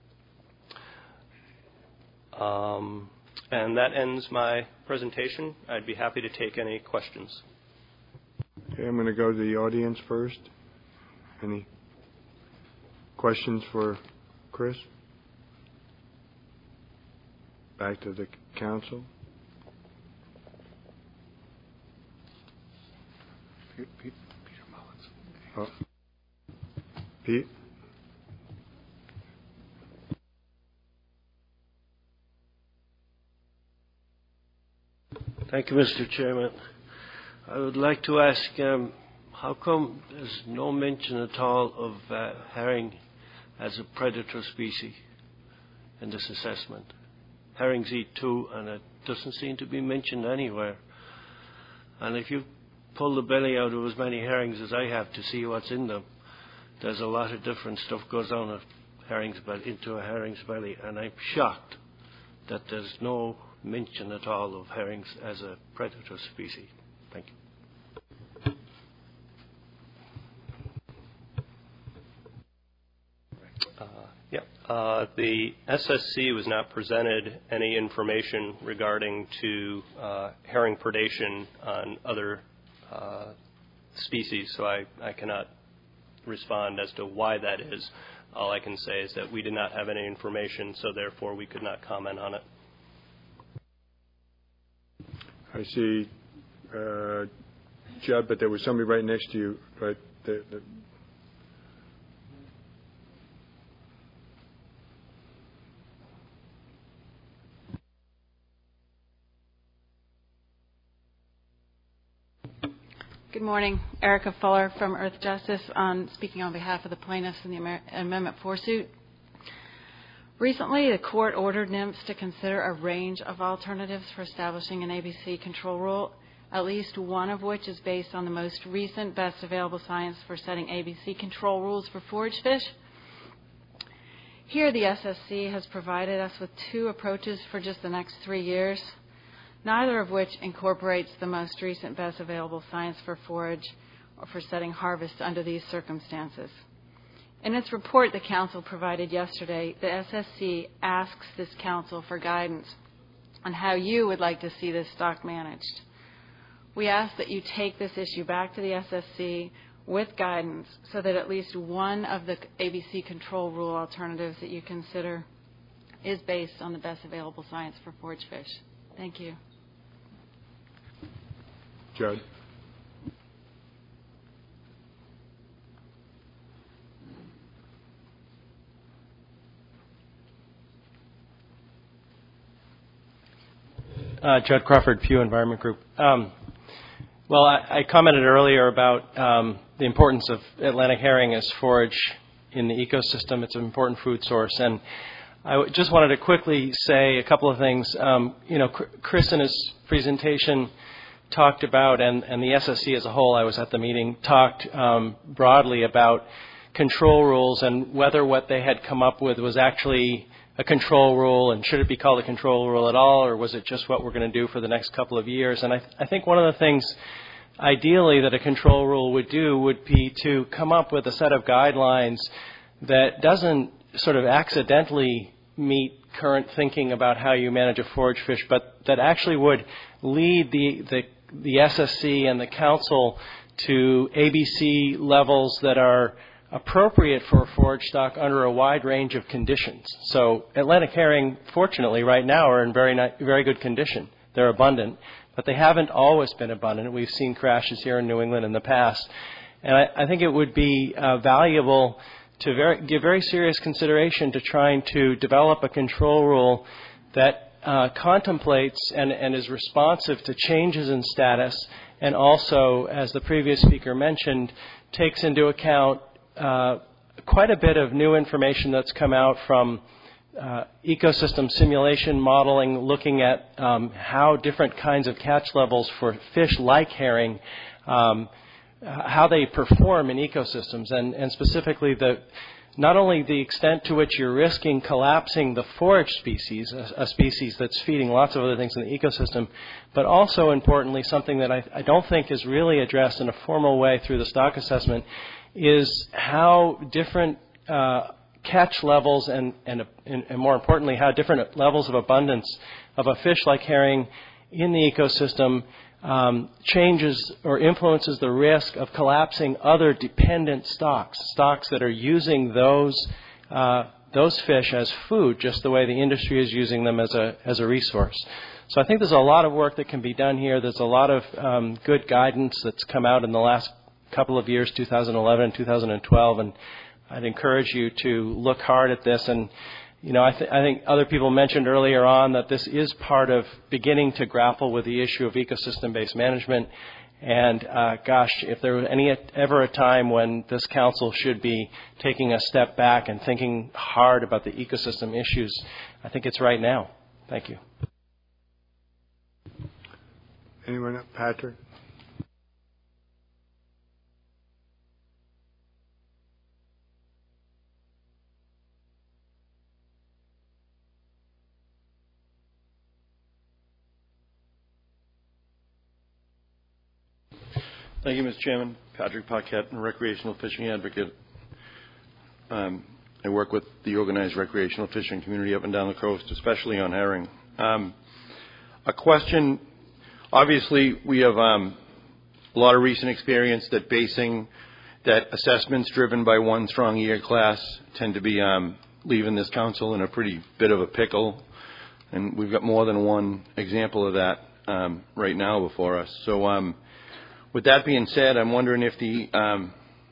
Um, and that ends my presentation. I'd be happy to take any questions. Okay, I'm going to go to the audience first. Any questions for Chris? Back to the council. Pete, Pete, Peter Mullins. Oh. Pete? Thank you, Mister Chairman. I would like to ask, um, how come there's no mention at all of uh, herring as a predator species in this assessment? Herrings eat too, and it doesn't seem to be mentioned anywhere. And if you pull the belly out of as many herrings as I have to see what's in them, there's a lot of different stuff goes down a herring's belly, into a herring's belly, and I'm shocked that there's no mention at all of herrings as a predator species. Thank you. Uh, yeah. Uh, the S S C was not presented any information regarding to uh, herring predation on other uh, species, so I, I cannot respond as to why that is. All I can say is that we did not have any information, so therefore we could not comment on it. I see uh, Judd, but there was somebody right next to you. Right there, there. Good morning. Erica Fuller from Earth Justice, on, speaking on behalf of the plaintiffs in the Amer- Amendment four suit. Recently, the court ordered N I M S to consider a range of alternatives for establishing an A B C control rule, at least one of which is based on the most recent best available science for setting A B C control rules for forage fish. Here, the S S C has provided us with two approaches for just the next three years, neither of which incorporates the most recent best available science for forage or for setting harvest under these circumstances. In its report the Council provided yesterday, the S S C asks this Council for guidance on how you would like to see this stock managed. We ask that you take this issue back to the S S C with guidance so that at least one of the A B C control rule alternatives that you consider is based on the best available science for forage fish. Thank you. Judd. Uh, Judd Crawford, Pew Environment Group. Um, well, I, I commented earlier about um, the importance of Atlantic herring as forage in the ecosystem. It's an important food source. And I w- just wanted to quickly say a couple of things. Um, you know, Chris in his presentation talked about, and, and the S S C as a whole, I was at the meeting, talked um, broadly about control rules and whether what they had come up with was actually a control rule, and should it be called a control rule at all, or was it just what we're going to do for the next couple of years? And I, th- I think one of the things, ideally, that a control rule would do would be to come up with a set of guidelines that doesn't sort of accidentally meet current thinking about how you manage a forage fish, but that actually would lead the, the, the S S C and the Council to A B C levels that are appropriate for a forage stock under a wide range of conditions. So Atlantic herring, fortunately, right now are in very, very good condition. They're abundant, but they haven't always been abundant. We've seen crashes here in New England in the past. And I, I think it would be uh, valuable to very, give very serious consideration to trying to develop a control rule that uh, contemplates and, and is responsive to changes in status, and also, as the previous speaker mentioned, takes into account uh, quite a bit of new information that's come out from uh, ecosystem simulation modeling, looking at um, how different kinds of catch levels for fish like herring, um, how they perform in ecosystems, and, and specifically the not only the extent to which you're risking collapsing the forage species, a, a species that's feeding lots of other things in the ecosystem, but also importantly something that I, I don't think is really addressed in a formal way through the stock assessment is how different uh, catch levels and, and, and, and more importantly how different levels of abundance of a fish like herring in the ecosystem Um, changes or influences the risk of collapsing other dependent stocks, stocks that are using those uh, those fish as food, just the way the industry is using them as a as a resource. So I think there's a lot of work that can be done here. There's a lot of um, good guidance that's come out in the last couple of years, two thousand eleven and two thousand twelve, and I'd encourage you to look hard at this. And You know, I, th- I think other people mentioned earlier on that this is part of beginning to grapple with the issue of ecosystem-based management. And uh, gosh, if there was any ever a time when this council should be taking a step back and thinking hard about the ecosystem issues, I think it's right now. Thank you. Anyone else? Patrick? Thank you, Mister Chairman. Patrick Paquette, a recreational fishing advocate. Um, I work with the organized recreational fishing community up and down the coast, especially on herring. Um, a question, obviously we have um, a lot of recent experience that basing, that assessments driven by one strong year class tend to be um, leaving this council in a pretty bit of a pickle. And we've got more than one example of that um, right now before us. So um, with that being said, I'm wondering if the um,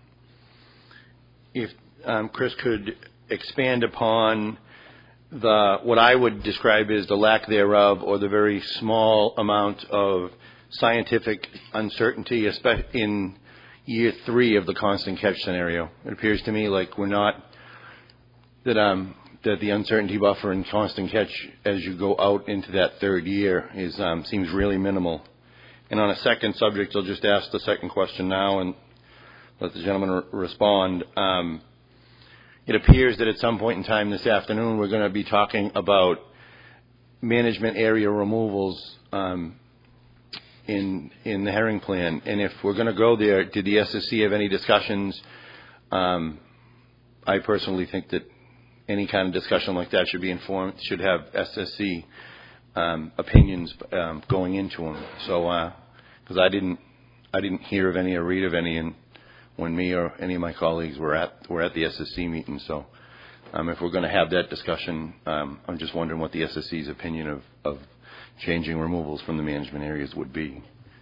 if um, Chris could expand upon the what I would describe as the lack thereof, or the very small amount of scientific uncertainty, especially in year three of the constant catch scenario. It appears to me like we're not that um, that the uncertainty buffer in constant catch as you go out into that third year is um, seems really minimal. And on a second subject, I'll just ask the second question now and let the gentleman re- respond. Um, it appears that at some point in time this afternoon we're going to be talking about management area removals um, in in the herring plan. And if we're going to go there, did the S S C have any discussions? Um, I personally think that any kind of discussion like that should be informed, should have S S C Um, opinions um, going into them. So, because uh, I didn't, I didn't hear of any or read of any, and when me or any of my colleagues were at were at the S S C meeting. So, um, if we're going to have that discussion, um, I'm just wondering what the S S C's opinion of, of changing removals from the management areas would be.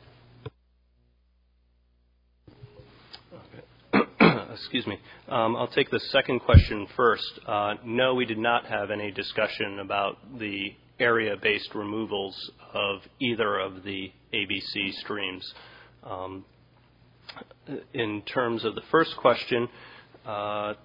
Excuse me. Um, I'll take the second question first. Uh, no, we did not have any discussion about the area-based removals of either of the A B C streams. Um, in terms of the first question, uh,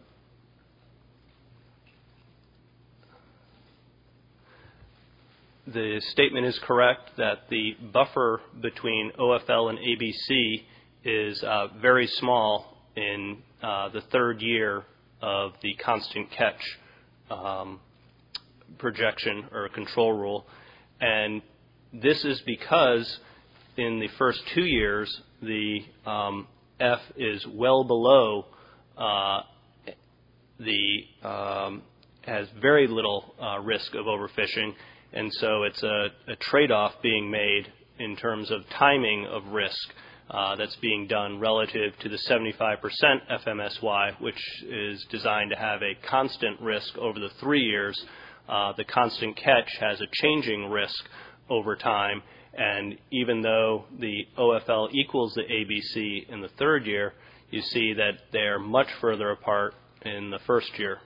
the statement is correct that the buffer between O F L and A B C is uh, very small in uh, the third year of the constant catch um, projection or control rule. And this is because in the first two years, the um, F is well below uh, the, um, has very little uh, risk of overfishing. And so it's a, a trade-off being made in terms of timing of risk uh, that's being done relative to the seventy-five percent F M S Y, which is designed to have a constant risk over the three years. Uh, the constant catch has a changing risk over time, and even though the O F L equals the A B C in the third year, you see that they're much further apart in the first year.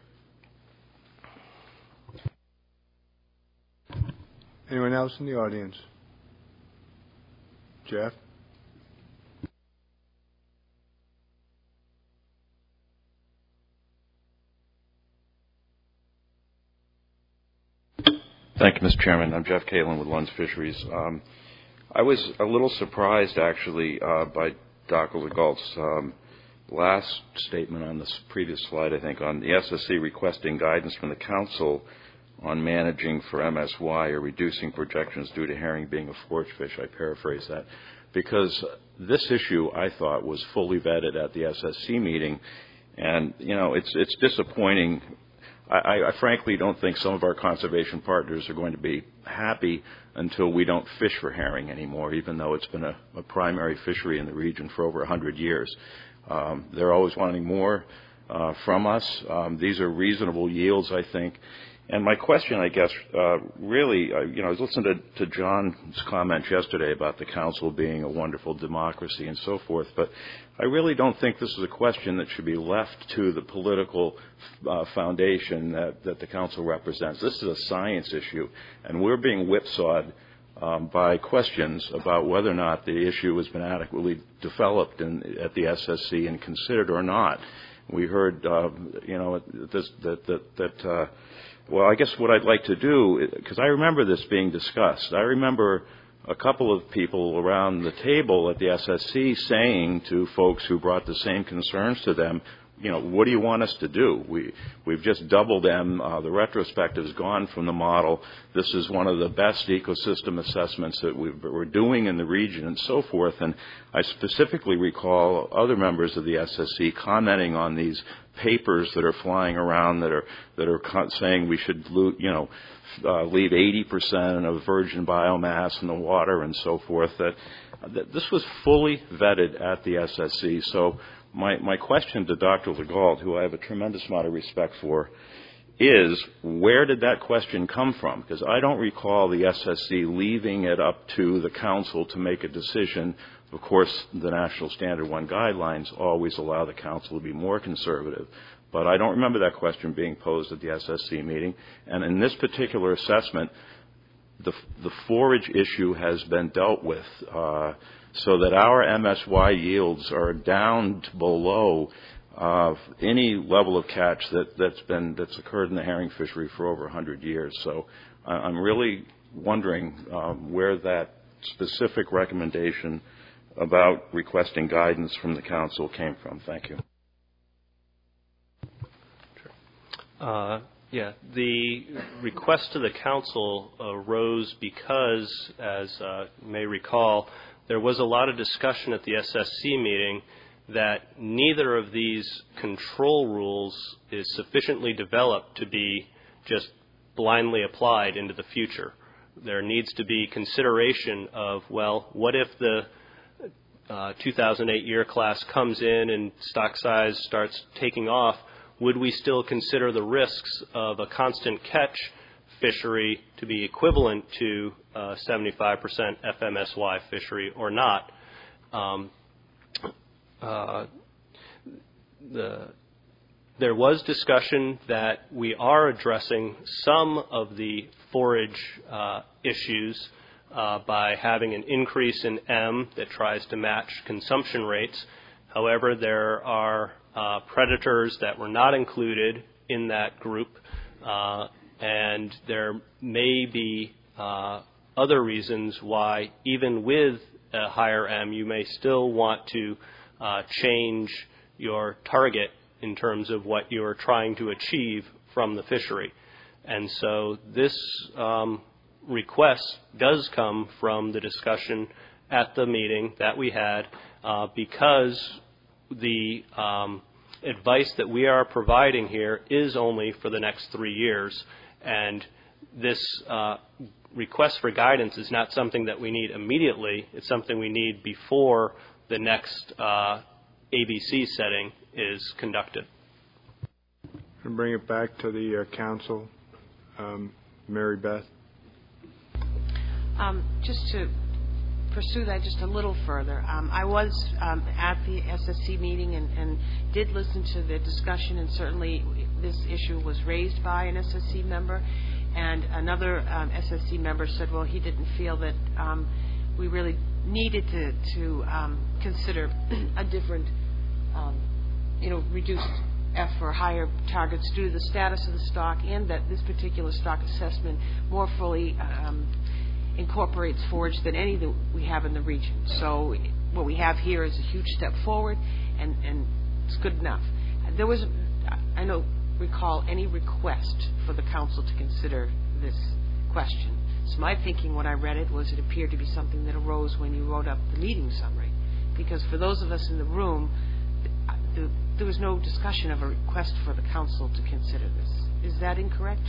Anyone else in the audience? Jeff? Thank you, Mister Chairman. I'm Jeff Kalin with Lund's Fisheries. Um, I was a little surprised, actually, uh, by Doctor Legault's um, last statement on this previous slide, I think, on the S S C requesting guidance from the Council on managing for M S Y or reducing projections due to herring being a forage fish. I paraphrase that. Because this issue, I thought, was fully vetted at the S S C meeting. And, you know, it's it's disappointing. I, I frankly don't think some of our conservation partners are going to be happy until we don't fish for herring anymore, even though it's been a, a primary fishery in the region for over one hundred years. Um, they're always wanting more uh, from us. Um, these are reasonable yields, I think. And my question, I guess, uh, really, uh, you know, I was listening to, to John's comments yesterday about the Council being a wonderful democracy and so forth, but I really don't think this is a question that should be left to the political uh, foundation that, that the Council represents. This is a science issue, and we're being whipsawed um, by questions about whether or not the issue has been adequately developed in, at the S S C and considered or not. We heard, uh, you know, this, that, that, that uh, well, I guess what I'd like to do, because I remember this being discussed. I remember a couple of people around the table at the S S C saying to folks who brought the same concerns to them, you know, what do you want us to do? We, we've just doubled them. Uh, the retrospective has gone from the model. This is one of the best ecosystem assessments that we've, we're doing in the region and so forth. And I specifically recall other members of the S S C commenting on these papers that are flying around that are that are saying we should, you know, uh, leave eighty percent of virgin biomass in the water and so forth. That, that this was fully vetted at the S S C. So my my question to Doctor Legault, who I have a tremendous amount of respect for, is where did that question come from? Because I don't recall the S S C leaving it up to the Council to make a decision. Of course, the National Standard One guidelines always allow the Council to be more conservative. But I don't remember that question being posed at the S S C meeting. And in this particular assessment, the, the forage issue has been dealt with uh, so that our M S Y yields are down to below uh, any level of catch that, that's been that's occurred in the herring fishery for over one hundred years. So uh, I'm really wondering um, where that specific recommendation about requesting guidance from the Council came from. Thank you. Uh, yeah, the request to the Council arose because, as uh, you may recall, there was a lot of discussion at the S S C meeting that neither of these control rules is sufficiently developed to be just blindly applied into the future. There needs to be consideration of, well, what if the Uh, two thousand eight year class comes in and stock size starts taking off? Would we still consider the risks of a constant catch fishery to be equivalent to uh, seventy-five percent F M S Y fishery or not? Um, uh, the, there was discussion that we are addressing some of the forage uh, issues Uh, by having an increase in M that tries to match consumption rates. However, there are uh, predators that were not included in that group, uh, and there may be uh, other reasons why, even with a higher M, you may still want to uh, change your target in terms of what you're trying to achieve from the fishery. And so this um, request does come from the discussion at the meeting that we had uh, because the um, advice that we are providing here is only for the next three years. And this uh, request for guidance is not something that we need immediately. It's something we need before the next uh, A B C setting is conducted. And bring it back to the uh, council. Um, Mary Beth. Um, just to pursue that just a little further, um, I was um, at the S S C meeting and, and did listen to the discussion, and certainly this issue was raised by an S S C member, and another um, S S C member said, well, he didn't feel that um, we really needed to, to um, consider a different, um, you know, reduced F or higher targets due to the status of the stock, and that this particular stock assessment more fully um, incorporates forage than any that we have in the region. So what we have here is a huge step forward, and, and it's good enough. There was, I don't recall any request for the council to consider this question. So my thinking when I read it was it appeared to be something that arose when you wrote up the meeting summary. Because for those of us in the room, the, there was no discussion of a request for the council to consider this. Is that incorrect?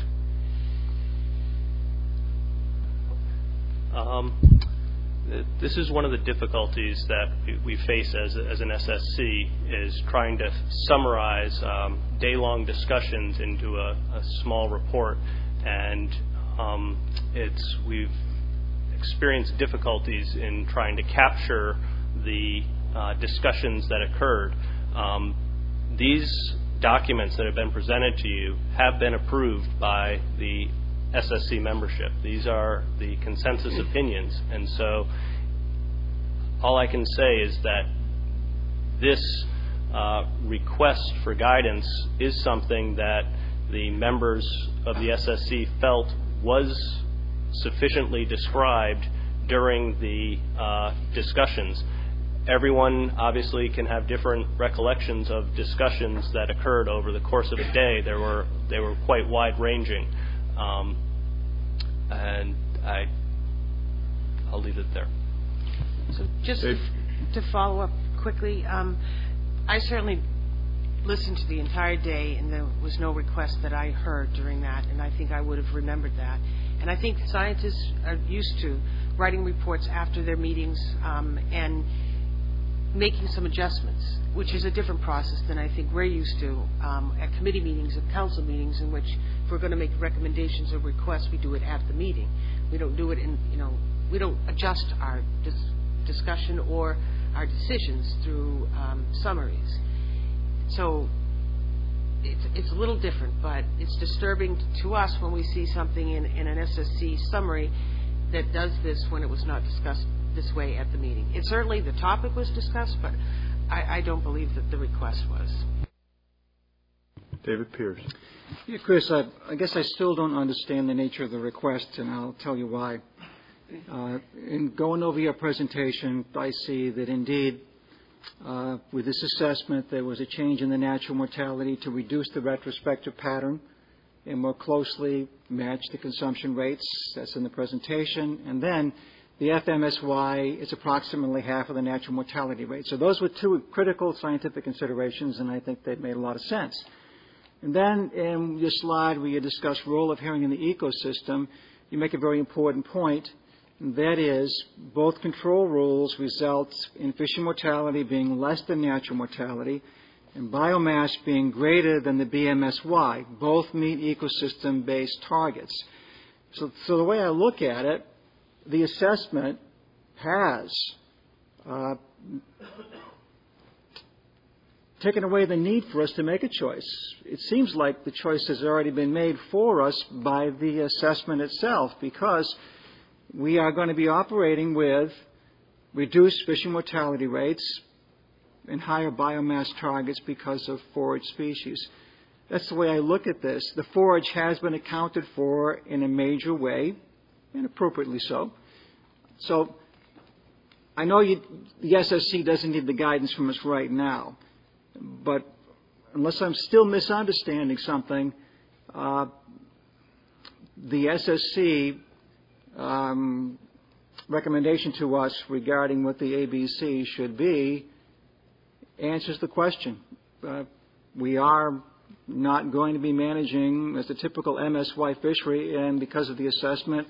Um, this is one of the difficulties that we face as, as an S S C, is trying to summarize um, day-long discussions into a, a small report, and um, it's we've experienced difficulties in trying to capture the uh, discussions that occurred. Um, these documents that have been presented to you have been approved by the S S C membership. These are the consensus opinions, and so all I can say is that this uh, request for guidance is something that the members of the S S C felt was sufficiently described during the uh, discussions. Everyone obviously can have different recollections of discussions that occurred over the course of a day. There were they were quite wide-ranging. Um, and I, I'll leave it there. So just to, to follow up quickly, um, I certainly listened to the entire day, and there was no request that I heard during that, and I think I would have remembered that. And I think scientists are used to writing reports after their meetings um, and making some adjustments, which is a different process than I think we're used to um, at committee meetings and council meetings, in which if we're going to make recommendations or requests, we do it at the meeting. We don't do it in, you know, we don't adjust our dis- discussion or our decisions through um, summaries. So it's, it's a little different, but it's disturbing to us when we see something in, in an S S C summary that does this when it was not discussed this way at the meeting. It certainly, the topic was discussed, but I, I don't believe that the request was. David Pierce. Yeah, Chris, I, I guess I still don't understand the nature of the request, and I'll tell you why. Uh, in going over your presentation, I see that indeed, uh, with this assessment, there was a change in the natural mortality to reduce the retrospective pattern and more closely match the consumption rates. That's in the presentation. And then the F M S Y is approximately half of the natural mortality rate. So those were two critical scientific considerations, and I think they made a lot of sense. And then in your slide where you discuss role of herring in the ecosystem, you make a very important point, and that is both control rules result in fishing mortality being less than natural mortality and biomass being greater than the B M S Y. Both meet ecosystem-based targets. So, so the way I look at it, the assessment has uh, taken away the need for us to make a choice. It seems like the choice has already been made for us by the assessment itself, because we are going to be operating with reduced fishing mortality rates and higher biomass targets because of forage species. That's the way I look at this. The forage has been accounted for in a major way, and appropriately so. So I know you, the S S C doesn't need the guidance from us right now, but unless I'm still misunderstanding something, uh, the S S C um, recommendation to us regarding what the A B C should be answers the question. Uh, we are not going to be managing as a typical M S Y fishery, and because of the assessment,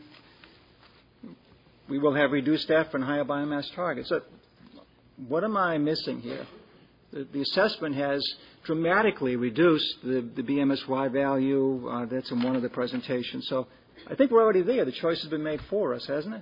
we will have reduced effort and higher biomass targets. So what am I missing here? The, the assessment has dramatically reduced the, the B M S Y value. Uh, that's in one of the presentations. So I think we're already there. The choice has been made for us, hasn't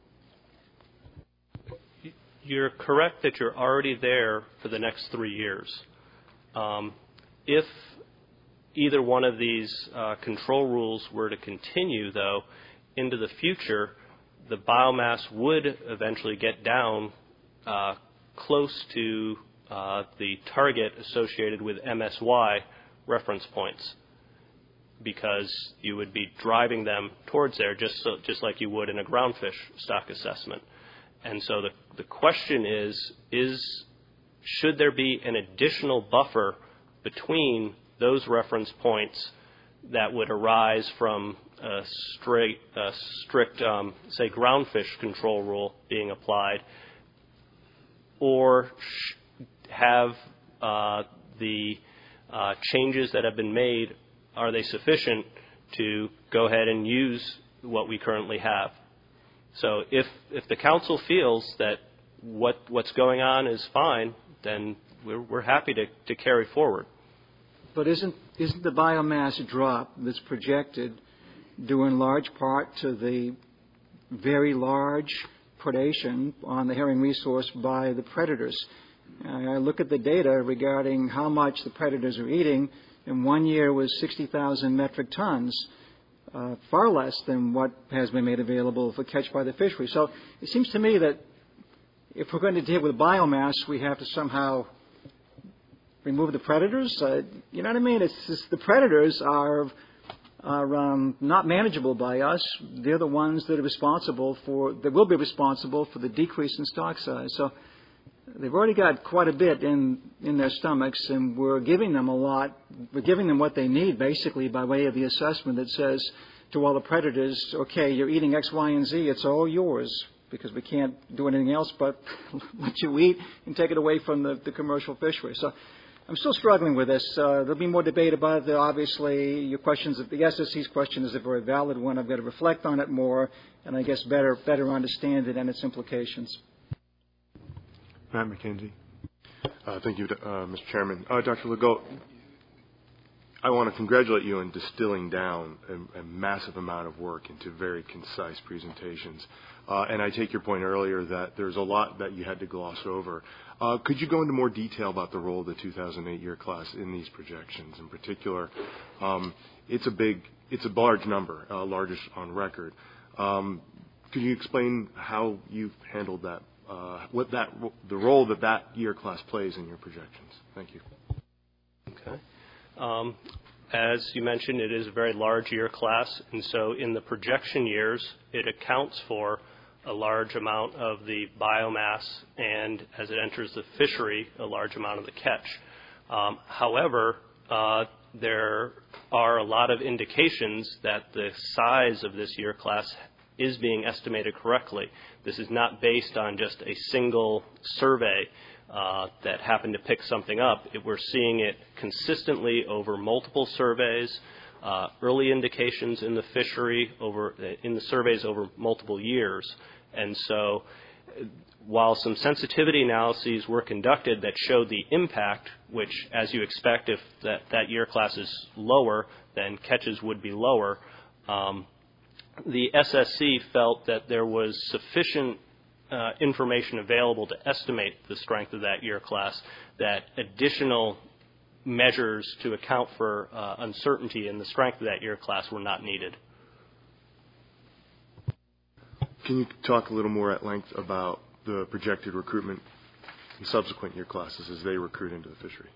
it? You're correct that you're already there for the next three years. Um, if either one of these uh, control rules were to continue, though, into the future, the biomass would eventually get down uh, close to uh, the target associated with M S Y reference points, because you would be driving them towards there just so, just like you would in a groundfish stock assessment. And so the, the question is, is should there be an additional buffer between those reference points that would arise from a straight, a strict, um, say, groundfish control rule being applied, or sh- have uh, the uh, changes that have been made, are they sufficient to go ahead and use what we currently have? So if if the council feels that what what's going on is fine, then we're, we're happy to, to carry forward. But isn't isn't the biomass drop that's projected due in large part to the very large predation on the herring resource by the predators? I look at the data regarding how much the predators are eating. In one year was sixty thousand metric tons, uh, far less than what has been made available for catch by the fishery. So it seems to me that if we're going to deal with biomass, we have to somehow remove the predators. Uh, you know what I mean? It's just the predators are are um, not manageable by us. They're the ones that are responsible for, that will be responsible for the decrease in stock size. So they've already got quite a bit in, in their stomachs, and we're giving them a lot. We're giving them what they need, basically, by way of the assessment that says to all the predators, okay, you're eating X, Y, and Z. It's all yours, because we can't do anything else but let you eat and take it away from the, the commercial fishery. So I'm still struggling with this. Uh, there'll be more debate about it. Obviously, your questions, the S S C's question is a very valid one. I've got to reflect on it more and I guess better better understand it and its implications. Matt McKenzie. Uh, thank you, uh, Mister Chairman. Uh, Doctor Legault, I want to congratulate you on distilling down a, a massive amount of work into very concise presentations. Uh, and I take your point earlier that there's a lot that you had to gloss over. Uh, could you go into more detail about the role of the two thousand eight year class in these projections? In particular, um, it's a big, it's a large number, uh, largest on record. Um, could you explain how you've handled that, uh, what that, the role that that year class plays in your projections? Thank you. Okay. Um, as you mentioned, it is a very large year class, and so in the projection years, it accounts for a large amount of the biomass, and as it enters the fishery, a large amount of the catch. Um, however, uh, there are a lot of indications that the size of this year class is being estimated correctly. This is not based on just a single survey uh, that happened to pick something up. It, we're seeing it consistently over multiple surveys, uh, early indications in the fishery over in the surveys over multiple years. And so while some sensitivity analyses were conducted that showed the impact, which, as you expect, if that, that year class is lower, then catches would be lower, um, the S S C felt that there was sufficient uh, information available to estimate the strength of that year class, that additional measures to account for uh, uncertainty in the strength of that year class were not needed. Can you talk a little more at length about the projected recruitment in subsequent year classes as they recruit into the fishery?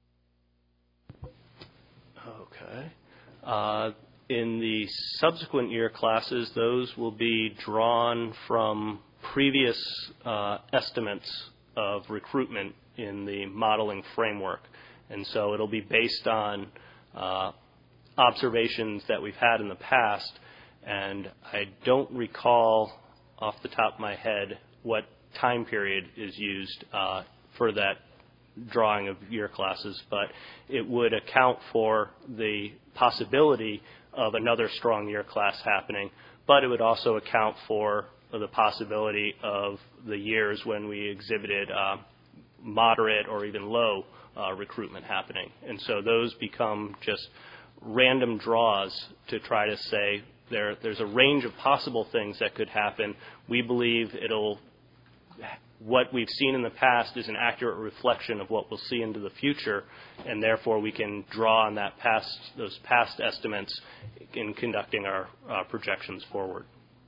Okay. Uh, in the subsequent year classes, those will be drawn from previous uh, estimates of recruitment in the modeling framework. And so it'll be based on uh, observations that we've had in the past. And I don't recall off the top of my head what time period is used uh, for that drawing of year classes, but it would account for the possibility of another strong year class happening, but it would also account for the possibility of the years when we exhibited uh, moderate or even low uh, recruitment happening. And so those become just random draws to try to say there, there's a range of possible things that could happen. We believe it'll what we've seen in the past is an accurate reflection of what we'll see into the future, and therefore we can draw on that past, those past estimates in conducting our uh, projections forward.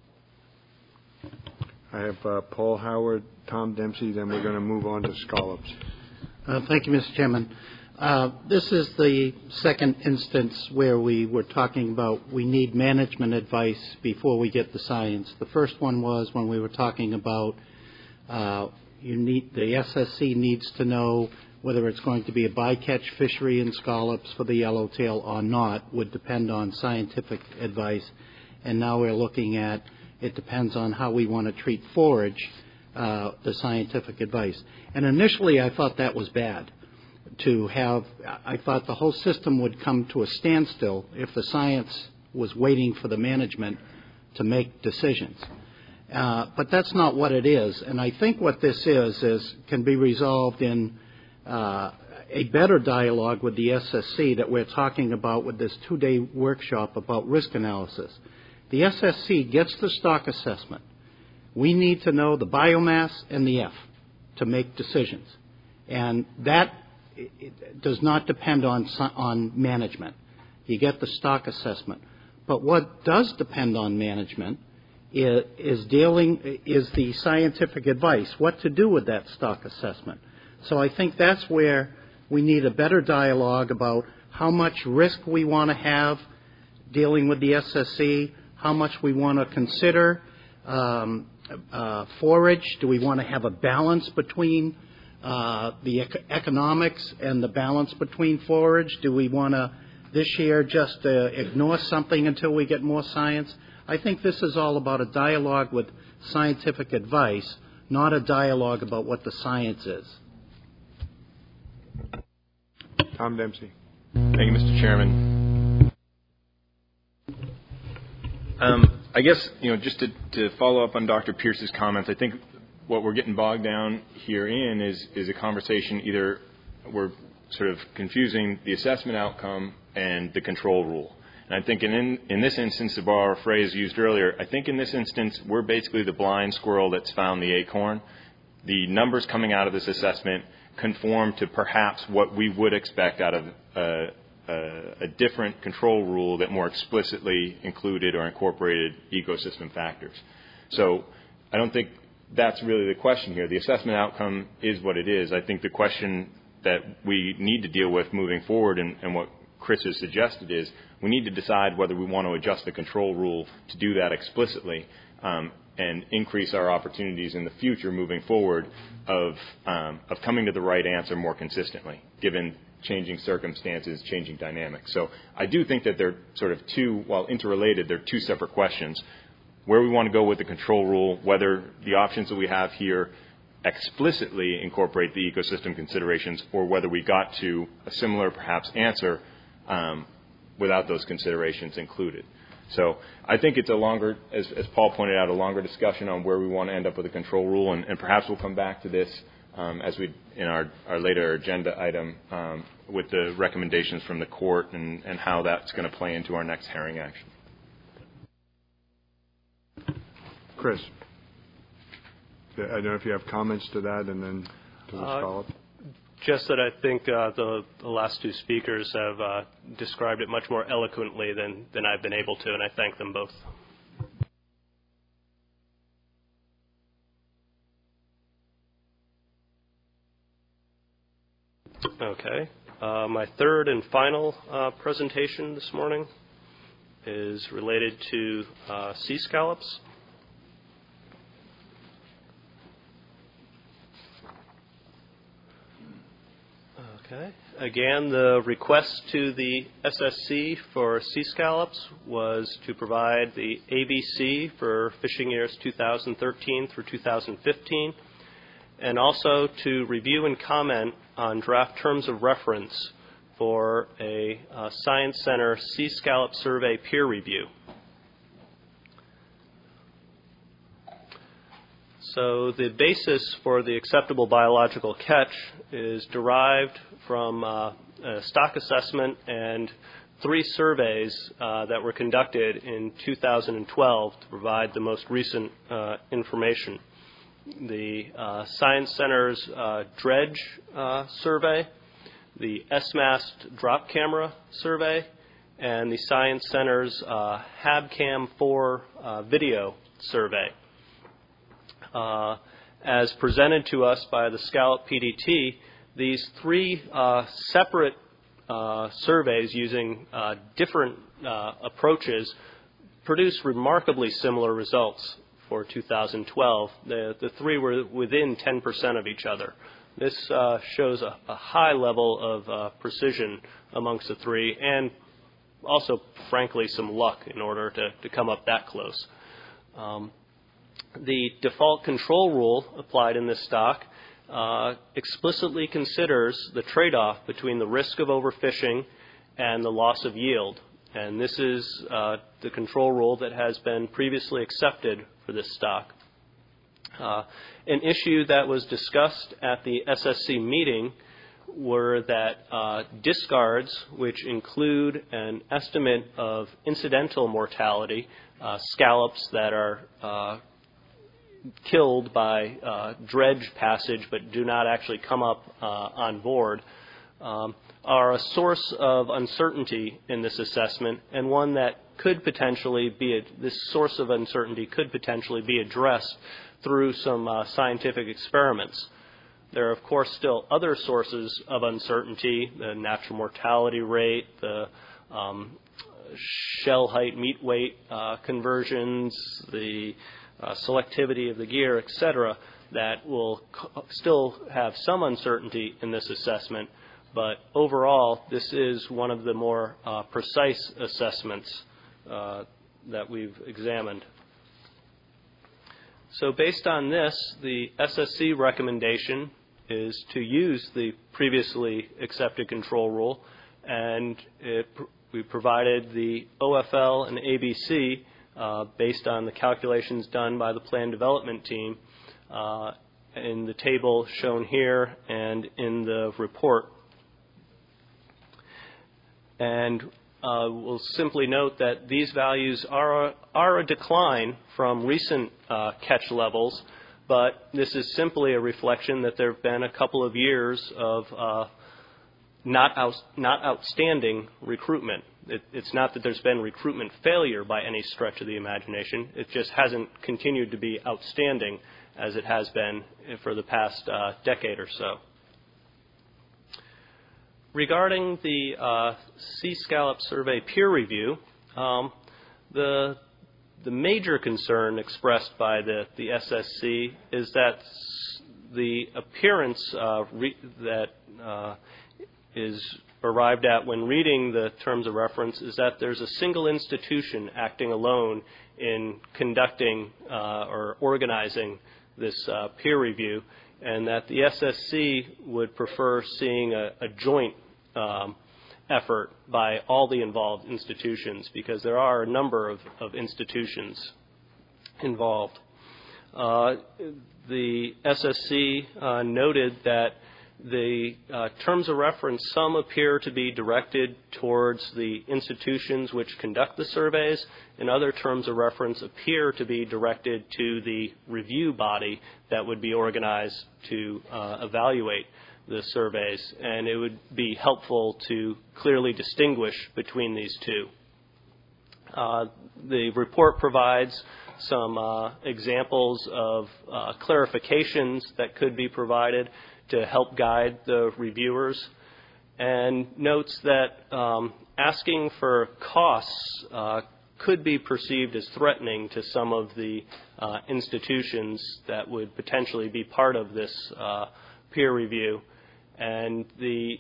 I have uh, Paul Howard, Tom Dempsey, then we're going to move on to scallops. Uh, thank you, Mister Chairman. Uh, this is the second instance where we were talking about we need management advice before we get the science. The first one was when we were talking about Uh, you need, the S S C needs to know whether it's going to be a bycatch fishery in scallops for the yellowtail or not would depend on scientific advice. And now we're looking at it depends on how we want to treat forage, uh, the scientific advice. And initially I thought that was bad to have. I thought the whole system would come to a standstill if the science was waiting for the management to make decisions. Uh, but that's not what it is. And I think what this is, is can be resolved in uh, a better dialogue with the S S C that we're talking about with this two-day workshop about risk analysis. The S S C gets the stock assessment. We need to know the biomass and the F to make decisions. And that does not depend on, on management. You get the stock assessment. But what does depend on management is dealing is the scientific advice, what to do with that stock assessment. So I think that's where we need a better dialogue about how much risk we want to have dealing with the S S C, how much we want to consider um, uh, forage. Do we want to have a balance between uh, the ec- economics and the balance between forage? Do we want to this year just uh, ignore something until we get more science? I think this is all about a dialogue with scientific advice, not a dialogue about what the science is. Tom Dempsey. Thank you, Mister Chairman. Um, I guess, you know, just to, to follow up on Doctor Pierce's comments, I think what we're getting bogged down here in is, is a conversation either we're sort of confusing the assessment outcome and the control rule. And I think in, in this instance, to borrow a phrase used earlier, I think in this instance, we're basically the blind squirrel that's found the acorn. The numbers coming out of this assessment conform to perhaps what we would expect out of a, a, a different control rule that more explicitly included or incorporated ecosystem factors. So I don't think that's really the question here. The assessment outcome is what it is. I think the question that we need to deal with moving forward, and, and what Chris has suggested, is we need to decide whether we want to adjust the control rule to do that explicitly um, and increase our opportunities in the future moving forward of um, of coming to the right answer more consistently, given changing circumstances, changing dynamics. So I do think that they're sort of two, while interrelated, they're two separate questions. Where we want to go with the control rule, whether the options that we have here explicitly incorporate the ecosystem considerations, or whether we got to a similar, perhaps, answer um, without those considerations included. So I think it's a longer, as, as Paul pointed out, a longer discussion on where we want to end up with a control rule, and, and perhaps we'll come back to this um, as we in our, our later agenda item um, with the recommendations from the court and, and how that's going to play into our next herring action. Chris, I don't know if you have comments to that, and then to the uh, scallop. Just that I think uh, the, the last two speakers have uh, described it much more eloquently than, than I've been able to, and I thank them both. Okay. Uh, my third and final uh, presentation this morning is related to uh, sea scallops. Okay. Again, the request to the S S C for sea scallops was to provide the A B C for fishing years two thousand thirteen through two thousand fifteen, and also to review and comment on draft terms of reference for a uh, Science Center Sea Scallop Survey peer review. So the basis for the acceptable biological catch is derived from uh, a stock assessment and three surveys uh, that were conducted in two thousand twelve to provide the most recent uh, information. The uh, Science Center's uh, dredge uh, survey, the S MAST drop camera survey, and the Science Center's uh, HabCam four uh, video survey. Uh, as presented to us by the Scallop P D T, these three uh, separate uh, surveys using uh, different uh, approaches produce remarkably similar results for two thousand twelve. The, the three were within ten percent of each other. This uh, shows a, a high level of uh, precision amongst the three, and also, frankly, some luck in order to, to come up that close. Um, The default control rule applied in this stock uh, explicitly considers the trade-off between the risk of overfishing and the loss of yield. And this is uh, the control rule that has been previously accepted for this stock. Uh, an issue that was discussed at the S S C meeting were that uh, discards, which include an estimate of incidental mortality, uh, scallops that are uh, killed by uh, dredge passage but do not actually come up uh, on board, um, are a source of uncertainty in this assessment, and one that could potentially be, a, this source of uncertainty could potentially be addressed through some uh, scientific experiments. There are, of course, still other sources of uncertainty, the natural mortality rate, the um, shell height, meat weight uh, conversions, the Uh, selectivity of the gear, et cetera, that will co- still have some uncertainty in this assessment. But overall, this is one of the more uh, precise assessments uh, that we've examined. So based on this, the S S C recommendation is to use the previously accepted control rule, and it pr- we provided the O F L and A B C Uh, based on the calculations done by the plan development team uh, in the table shown here and in the report. And uh, we'll simply note that these values are a, are a decline from recent uh, catch levels, but this is simply a reflection that there have been a couple of years of uh, not, out, not outstanding recruitment. It, it's not that there's been recruitment failure by any stretch of the imagination. It just hasn't continued to be outstanding as it has been for the past uh, decade or so. Regarding the uh, Sea Scallop Survey peer review, um, the the major concern expressed by the, the S S C is that the appearance uh, re- that uh, is arrived at when reading the terms of reference is that there's a single institution acting alone in conducting uh, or organizing this uh, peer review, and that the S S C would prefer seeing a, a joint um, effort by all the involved institutions, because there are a number of, of institutions involved. Uh, the S S C uh, noted that the uh, terms of reference, some appear to be directed towards the institutions which conduct the surveys, and other terms of reference appear to be directed to the review body that would be organized to uh, evaluate the surveys, and it would be helpful to clearly distinguish between these two. Uh, the report provides some uh, examples of uh, clarifications that could be provided to help guide the reviewers, and notes that um, asking for costs uh, could be perceived as threatening to some of the uh, institutions that would potentially be part of this uh, peer review. And the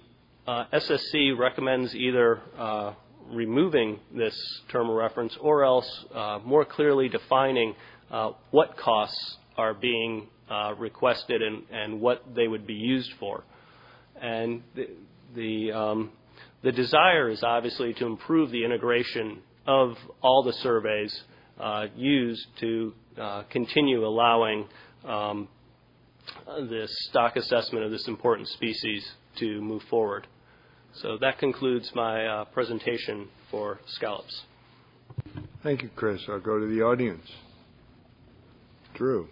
uh, S S C recommends either uh, removing this term of reference or else uh, more clearly defining uh, what costs are being uh, requested and, and what they would be used for. And the the, um, the desire is obviously to improve the integration of all the surveys uh, used to uh, continue allowing um, this stock assessment of this important species to move forward. So that concludes my uh, presentation for scallops. Thank you, Chris. I'll go to the audience. Drew.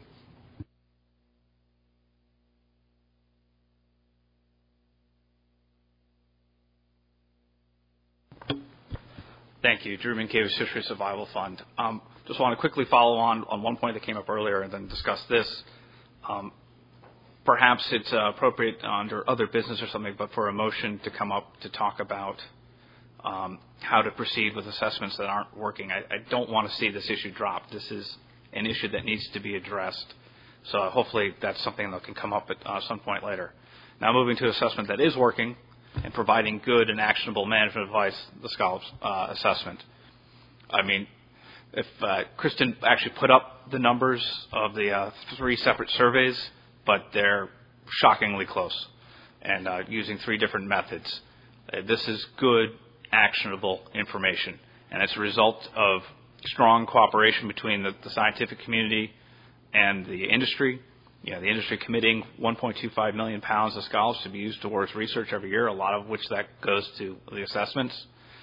Thank you. Drew Minkiewicz, Fisheries Survival Fund. Um, just want to quickly follow on on one point that came up earlier and then discuss this. Um, perhaps it's uh, appropriate under other business or something, but for a motion to come up to talk about um, how to proceed with assessments that aren't working. I, I don't want to see this issue drop. This is an issue that needs to be addressed. So hopefully that's something that can come up at uh, some point later. Now moving to assessment that is working and providing good and actionable management advice, the scallops uh, assessment. I mean, if uh, Kristen actually put up the numbers of the uh, three separate surveys, but they're shockingly close, and uh, using three different methods. Uh, this is good, actionable information, and it's a result of strong cooperation between the, the scientific community and the industry. You know, the industry committing one point two five million pounds of scallops to be used towards research every year, a lot of which that goes to the assessments.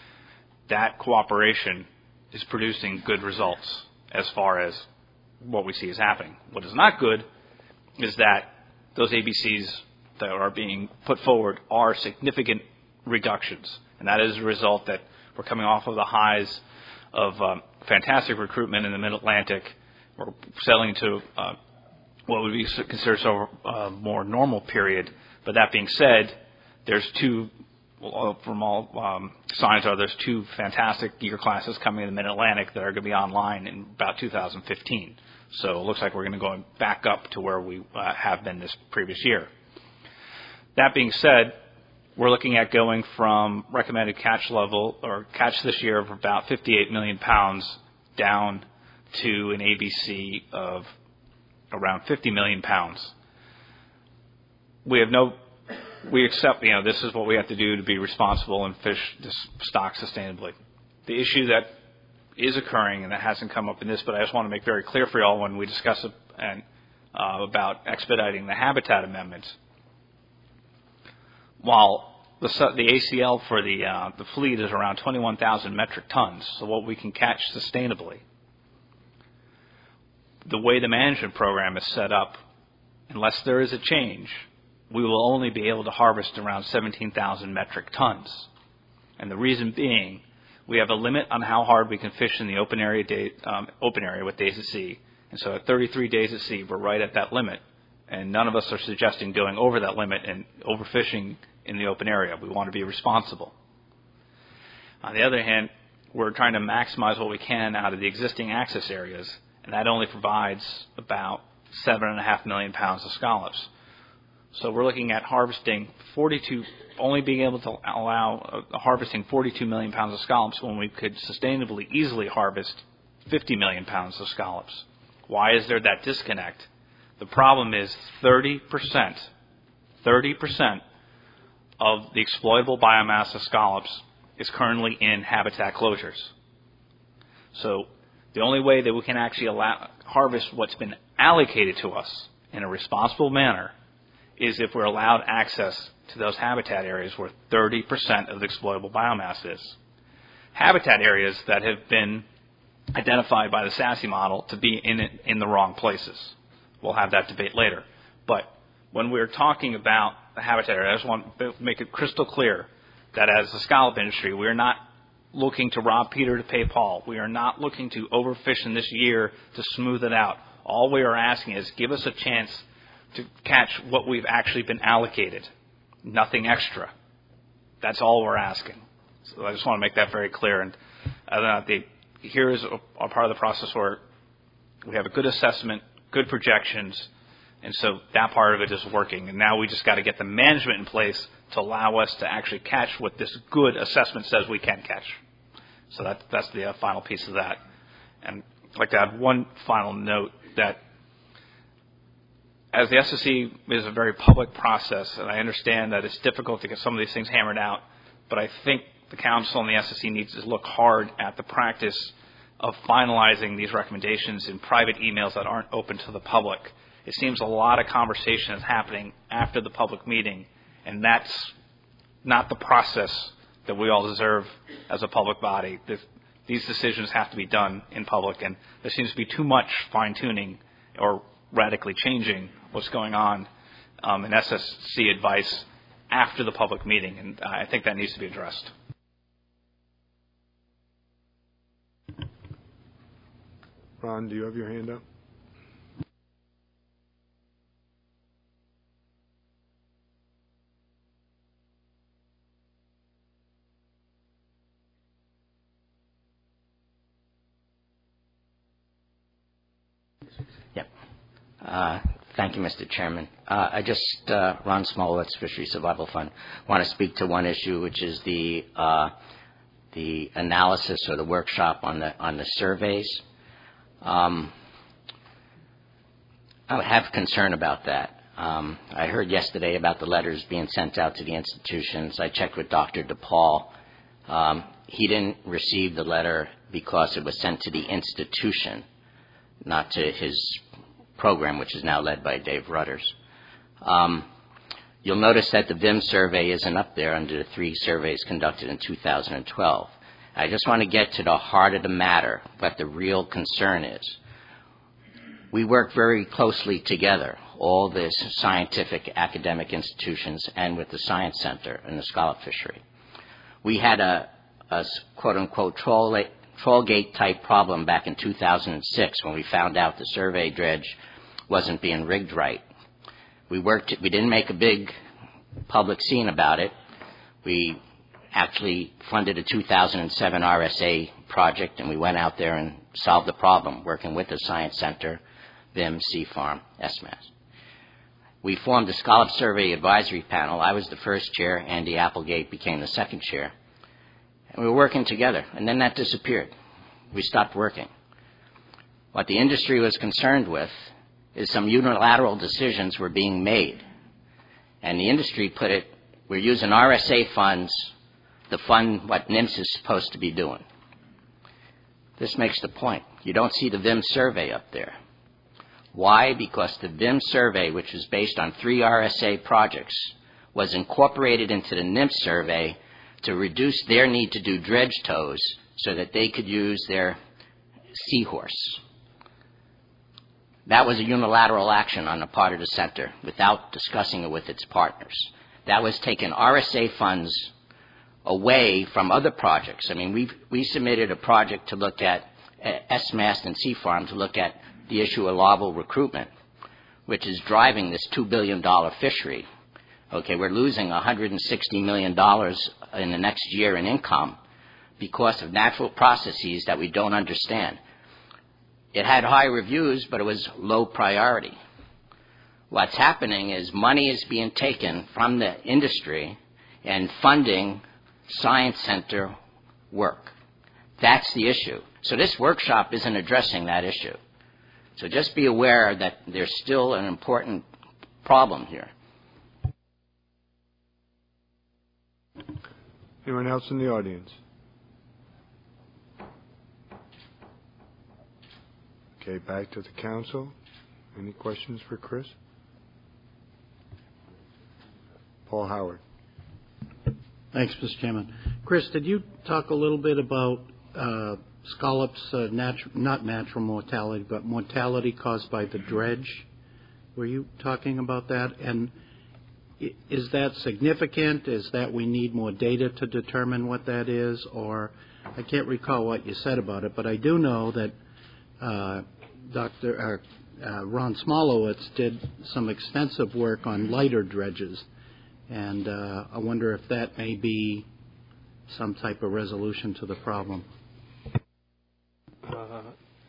That cooperation is producing good results as far as what we see is happening. What is not good is that those A B Cs that are being put forward are significant reductions, and that is a result that we're coming off of the highs of um, fantastic recruitment in the Mid-Atlantic. We're settling to uh, what would be considered a uh, more normal period. But that being said, there's two, well, from all um, signs are there's two fantastic year classes coming in the Mid-Atlantic that are going to be online in about two thousand fifteen. So it looks like we're going to go back up to where we uh, have been this previous year. That being said, we're looking at going from recommended catch level or catch this year of about fifty-eight million pounds down to an A B C of around fifty million pounds. We have no, we accept, you know, this is what we have to do to be responsible and fish this stock sustainably. The issue that is occurring, and that hasn't come up in this, but I just want to make very clear for you all when we discuss it and, uh, about expediting the habitat amendments. While the, the A C L for the, uh, the fleet is around twenty-one thousand metric tons, so what we can catch sustainably, the way the management program is set up, unless there is a change, we will only be able to harvest around seventeen thousand metric tons. And the reason being, we have a limit on how hard we can fish in the open area, day, um, open area with days at sea. And so at thirty-three days at sea, we're right at that limit. And none of us are suggesting going over that limit and overfishing in the open area. We want to be responsible. On the other hand, we're trying to maximize what we can out of the existing access areas, and that only provides about seven and a half million pounds of scallops. So we're looking at harvesting forty-two, only being able to allow uh, harvesting forty-two million pounds of scallops when we could sustainably easily harvest fifty million pounds of scallops. Why is there that disconnect? The problem is thirty percent, thirty percent of the exploitable biomass of scallops is currently in habitat closures. So the only way that we can actually allow, harvest what's been allocated to us in a responsible manner is if we're allowed access to those habitat areas where thirty percent of the exploitable biomass is. Habitat areas that have been identified by the SASSI model to be in, it, in the wrong places. We'll have that debate later. But when we're talking about the habitat area, I just want to make it crystal clear that as the scallop industry, we're not looking to rob Peter to pay Paul. We are not looking to overfish in this year to smooth it out. All we are asking is give us a chance to catch what we've actually been allocated, nothing extra. That's all we're asking. So I just want to make that very clear. And uh, the, here is a, a part of the process where we have a good assessment, good projections, And so that part of it is working. And now we just got to get the management in place to allow us to actually catch what this good assessment says we can catch. So that, that's the uh, final piece of that. And I'd like to add one final note that as the S S C is a very public process, and I understand that it's difficult to get some of these things hammered out, but I think the Council and the S S C needs to look hard at the practice of finalizing these recommendations in private emails that aren't open to the public. It seems a lot of conversation is happening after the public meeting, and that's not the process that we all deserve as a public body. This, these decisions have to be done in public, and there seems to be too much fine-tuning or radically changing what's going on um, in S S C advice after the public meeting, and I think that needs to be addressed. Ron, do you have your hand up? Yep. Uh, thank you, Mister Chairman. Uh, I just, uh, Ron Smolowitz, Fishery Survival Fund, want to speak to one issue, which is the uh, the analysis or the workshop on the on the surveys. Um, I have concern about that. Um, I heard yesterday about the letters being sent out to the institutions. I checked with Doctor DePaul. Um, he didn't receive the letter because it was sent to the institution, not to his program, which is now led by Dave Rudders. Um, you'll notice that the V I M survey isn't up there under the three surveys conducted in two thousand twelve. I just want to get to the heart of the matter, what the real concern is. We work very closely together, all the scientific academic institutions and with the Science Center and the scallop fishery. We had a, a quote-unquote troll, trollgate type problem back in two thousand six when we found out the survey dredge wasn't being rigged right. We worked, we didn't make a big public scene about it. We actually funded a two thousand seven R S A project, and we went out there and solved the problem, working with the Science Center, V I M, Sea Farm, S M A S. We formed a Scallop Survey Advisory Panel. I was the first chair. Andy Applegate became the second chair. And we were working together, and then that disappeared. We stopped working. What the industry was concerned with is some unilateral decisions were being made. And the industry put it, we're using R S A funds to fund what NIMS is supposed to be doing. This makes the point. You don't see the V I M survey up there. Why? Because the V I M survey, which was based on three R S A projects, was incorporated into the NIMS survey to reduce their need to do dredge tows so that they could use their seahorse. That was a unilateral action on the part of the center without discussing it with its partners. That was taking R S A funds away from other projects. I mean, we we submitted a project to look at uh, S M A S and Sea Farm to look at the issue of larval recruitment, which is driving this two billion dollars fishery. Okay, we're losing one hundred sixty million dollars in the next year in income because of natural processes that we don't understand. It had high reviews, but it was low priority. What's happening is money is being taken from the industry and funding Science Center work. That's the issue. So this workshop isn't addressing that issue. So just be aware that there's still an important problem here. Anyone else in the audience? Okay, back to the council. Any questions for Chris? Paul Howard. Thanks, Mister Chairman. Chris, did you talk a little bit about uh, scallops, uh, natu- not natural mortality, but mortality caused by the dredge? Were you talking about that? And is that significant? Is that we need more data to determine what that is? Or I can't recall what you said about it, but I do know that uh, Doctor Uh, uh, Ron Smolowitz did some extensive work on lighter dredges. And uh, I wonder if that may be some type of resolution to the problem. Uh,